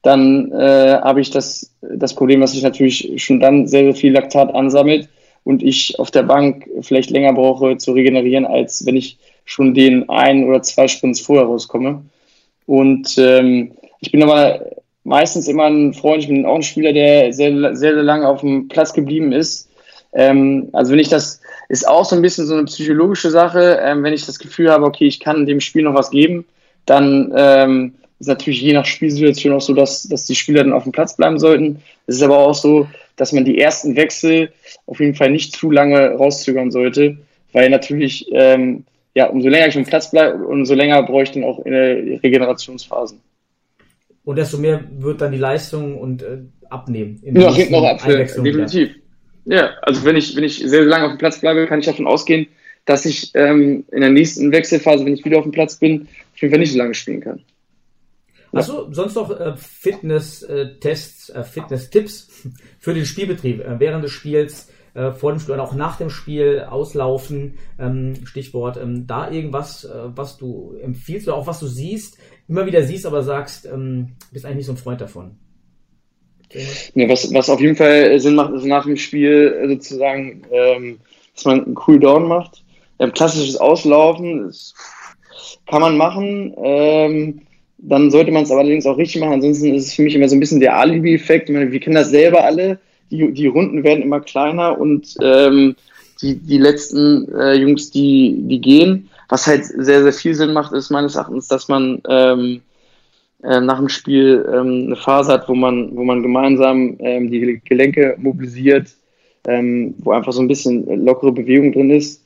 dann habe ich das Problem, dass sich natürlich schon dann sehr, sehr viel Laktat ansammelt und ich auf der Bank vielleicht länger brauche zu regenerieren, als wenn ich schon den 1 oder 2 Sprints vorher rauskomme. Und ich bin aber meistens immer ein Freund, ich bin auch ein Spieler, der sehr, sehr, sehr lange auf dem Platz geblieben ist. Also wenn ich das, ist auch so ein bisschen so eine psychologische Sache, wenn ich das Gefühl habe, okay, ich kann dem Spiel noch was geben, dann ist natürlich je nach Spielsituation auch so, dass die Spieler dann auf dem Platz bleiben sollten. Es ist aber auch so, dass man die ersten Wechsel auf jeden Fall nicht zu lange rauszögern sollte, weil natürlich, umso länger ich auf dem Platz bleibe, umso länger brauche ich dann auch in der Regenerationsphasen. Und desto mehr wird dann die Leistung und abnehmen. Noch hinten noch ab, definitiv. Ja, also wenn ich sehr, sehr lange auf dem Platz bleibe, kann ich davon ausgehen, dass ich in der nächsten Wechselphase, wenn ich wieder auf dem Platz bin, auf jeden Fall nicht so lange spielen kann. Hast du sonst noch Fitness-Tests, Fitness-Tipps für den Spielbetrieb während des Spiels, vor dem Spiel und auch nach dem Spiel, auslaufen, Stichwort, da irgendwas, was du empfiehlst oder auch was du siehst, immer wieder siehst, aber sagst, bist eigentlich nicht so ein Freund davon? Ja, was auf jeden Fall Sinn macht, ist nach dem Spiel sozusagen, dass man einen Cooldown macht. Klassisches Auslaufen, das kann man machen, dann sollte man es aber allerdings auch richtig machen, ansonsten ist es für mich immer so ein bisschen der Alibi-Effekt. Ich meine, wir kennen das selber alle, die Runden werden immer kleiner und die letzten Jungs, die gehen. Was halt sehr, sehr viel Sinn macht, ist meines Erachtens, dass man nach dem Spiel eine Phase hat, wo man gemeinsam die Gelenke mobilisiert, wo einfach so ein bisschen lockere Bewegung drin ist.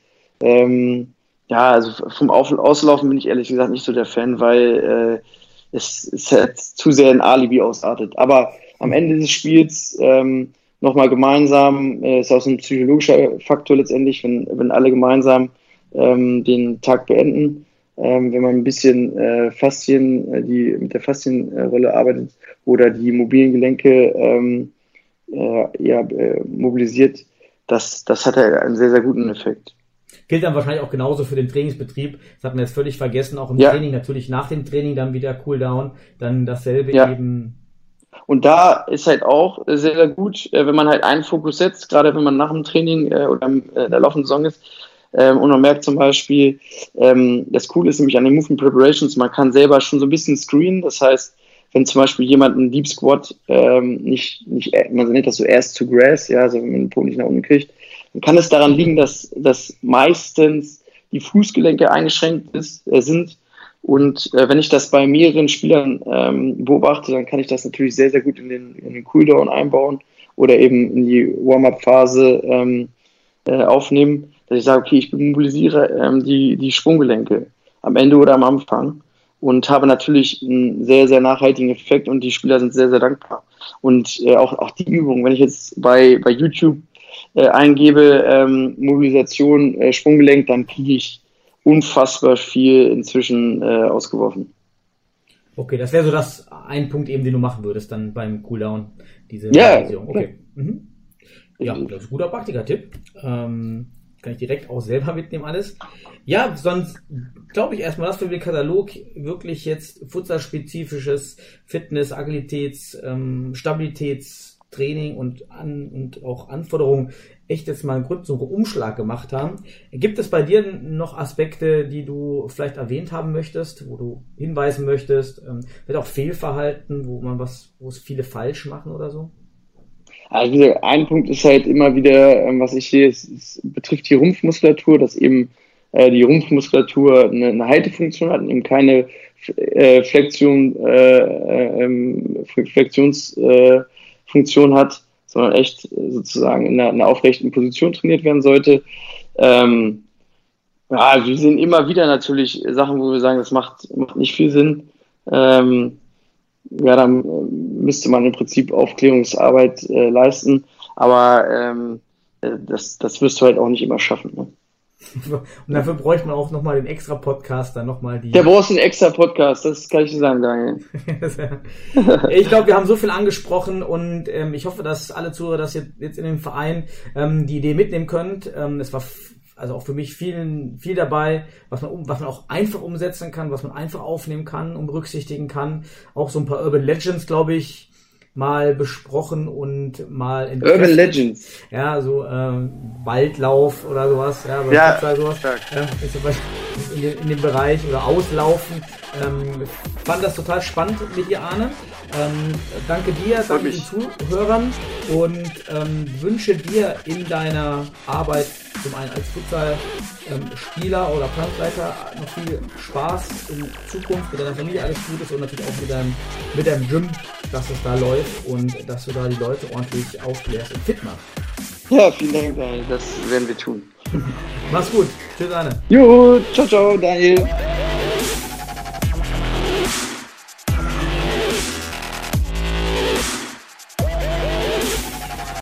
Also vom Auslaufen bin ich ehrlich gesagt nicht so der Fan, weil es halt zu sehr ein Alibi ausartet. Aber am Ende des Spiels nochmal gemeinsam, ist auch so ein psychologischer Faktor letztendlich, wenn alle gemeinsam den Tag beenden, wenn man ein bisschen mit der Faszienrolle arbeitet oder die mobilen Gelenke mobilisiert, das hat halt einen sehr, sehr guten Effekt. Gilt dann wahrscheinlich auch genauso für den Trainingsbetrieb. Das hat man jetzt völlig vergessen, auch im Training, natürlich nach dem Training dann wieder Cooldown, dann dasselbe eben. Und da ist halt auch sehr, sehr gut, wenn man halt einen Fokus setzt, gerade wenn man nach dem Training oder in der laufenden Saison ist, und man merkt zum Beispiel, das Coole ist nämlich an den Movement Preparations, man kann selber schon so ein bisschen screenen, das heißt, wenn zum Beispiel jemand einen Deep Squat man nennt das so Ass to Grass, also wenn man den Po nicht nach unten kriegt, dann kann es daran liegen, dass meistens die Fußgelenke eingeschränkt sind. Und wenn ich das bei mehreren Spielern beobachte, dann kann ich das natürlich sehr, sehr gut in den Cooldown einbauen oder eben in die Warm-up-Phase aufnehmen, dass ich sage, okay, ich mobilisiere die Sprunggelenke am Ende oder am Anfang und habe natürlich einen sehr, sehr nachhaltigen Effekt und die Spieler sind sehr, sehr dankbar. Und auch die Übung, wenn ich jetzt bei YouTube eingebe, Mobilisation, Sprunggelenk, dann kriege ich unfassbar viel inzwischen ausgeworfen. Okay, das wäre so ein Punkt eben, den du machen würdest dann beim Cooldown, diese Version. Okay. Mhm. Ja, das ist ein guter Praktiker-Tipp. Kann ich direkt auch selber mitnehmen alles. Ja, sonst glaube ich erstmal, dass wir den Katalog wirklich jetzt futsalspezifisches Fitness, Agilitäts, Stabilitätstraining und auch Anforderungen echt jetzt mal einen größeren Umschlag gemacht haben. Gibt es bei dir noch Aspekte, die du vielleicht erwähnt haben möchtest, wo du hinweisen möchtest, vielleicht auch Fehlverhalten, wo es viele falsch machen oder so? Also ein Punkt ist halt immer wieder, was ich sehe, es betrifft die Rumpfmuskulatur, dass eben die Rumpfmuskulatur eine Haltefunktion hat und eben keine Flexionsfunktion hat, sondern echt sozusagen in einer aufrechten Position trainiert werden sollte. Wir sehen immer wieder natürlich Sachen, wo wir sagen, das macht nicht viel Sinn. Dann müsste man im Prinzip Aufklärungsarbeit leisten, aber das wirst du halt auch nicht immer schaffen. Ne? Und dafür bräuchte man auch nochmal den extra Podcast, dann nochmal die... Der brauchst einen extra Podcast, das kann ich dir sagen, Daniel. Ich glaube, wir haben so viel angesprochen und ich hoffe, dass alle Zuhörer das jetzt in dem Verein die Idee mitnehmen könnt. Es war also auch für mich viel dabei, was man auch einfach umsetzen kann, was man einfach aufnehmen kann und berücksichtigen kann. Auch so ein paar Urban Legends, glaube ich, mal besprochen und mal Urban Legends. Ja, so Waldlauf oder sowas, sowas. In dem Bereich oder Auslaufen. Fand das total spannend mit dir, Arne. Danke dir, danke den Zuhörern und wünsche dir in deiner Arbeit zum einen als Futsal-Spieler oder Planungsleiter noch viel Spaß in Zukunft, mit deiner Familie alles Gutes und natürlich auch mit deinem Gym, dass es da läuft und dass du da die Leute ordentlich aufklärst und fit machst. Ja, vielen Dank, Daniel. Das werden wir tun. Mach's gut. Tschüss, Arne. Jo, ciao, ciao, Daniel.